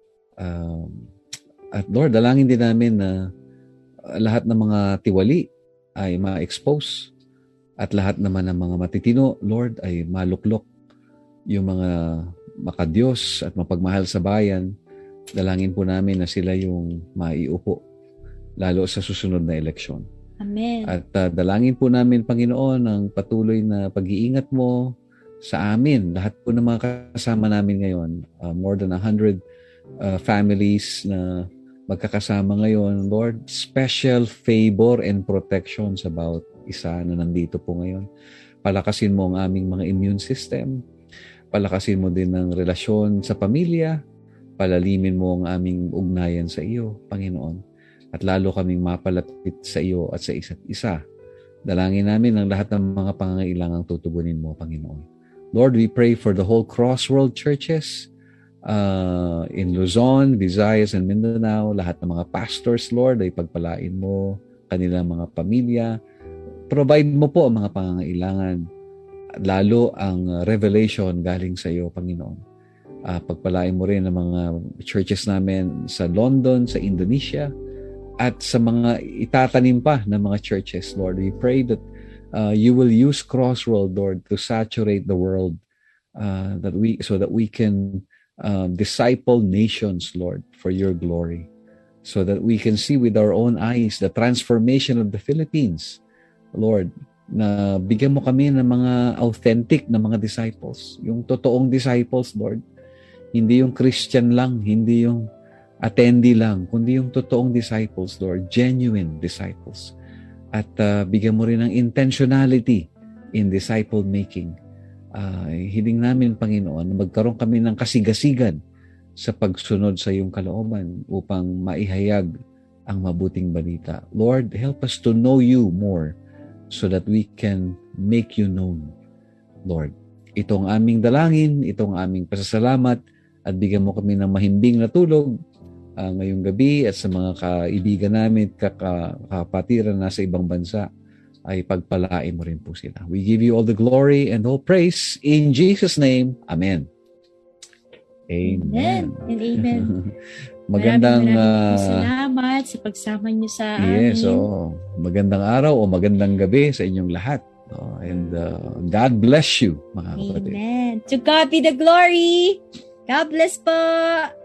At Lord, dalangin din namin na lahat ng mga tiwali ay ma-expose at lahat naman ng mga matitino, Lord, ay maluklok. Yung mga makadiyos at mapagmahal sa bayan, dalangin po namin na sila yung maiupo, lalo sa susunod na eleksyon. Amen. At dalangin po namin, Panginoon, ang patuloy na pag-iingat mo sa amin. Lahat po ng mga kasama namin ngayon, more than 100 families na magkakasama ngayon. Lord, special favor and protection sa bawat isa na nandito po ngayon. Palakasin mo ang aming mga immune system. Palakasin mo din ang relasyon sa pamilya. Palalimin mo ang aming ugnayan sa iyo, Panginoon. At lalo kaming mapalapit sa iyo at sa isa't isa. Dalangin namin ang lahat ng mga pangangailangang tutugunin mo, Panginoon. Lord, we pray for the whole Crossworld churches in Luzon, Visayas, and Mindanao. Lahat ng mga pastors, Lord, ay pagpalain mo kanilang mga pamilya. Provide mo po ang mga pangangailangan. Lalo ang revelation galing sa iyo, Panginoon. Pagpalain mo rin ang mga churches namin sa London, sa Indonesia, at sa mga itatanim pa ng mga churches, Lord. We pray that you will use Crossworld, Lord, to saturate the world, so that we can disciple nations, Lord, for your glory, so that we can see with our own eyes the transformation of the Philippines, Lord, na bigyan mo kami ng mga authentic na mga disciples, yung totoong disciples, Lord, hindi yung Christian lang, hindi yung attendee lang, kundi yung totoong disciples, Lord, genuine disciples. At bigyan mo rin ng intentionality in disciple making. Hiling namin, Panginoon, na magkaroon kami ng kasigasigan sa pagsunod sa iyong kalooban upang maihayag ang mabuting balita. Lord, help us to know you more so that we can make you known, Lord. Itong aming dalangin, itong aming pasasalamat, at bigyan mo kami ng mahimbing na tulog ngayong gabi, at sa mga kaibigan namin, kapatiran na sa ibang bansa, ay pagpalain mo rin po sila. We give you all the glory and all praise in Jesus' name. Amen. Amen. And amen. Magandang salamat sa pagsama niyo sa amin. Yes, magandang araw o magandang gabi sa inyong lahat. And God bless you, mga kapatid. Amen. To God be the glory. God bless po.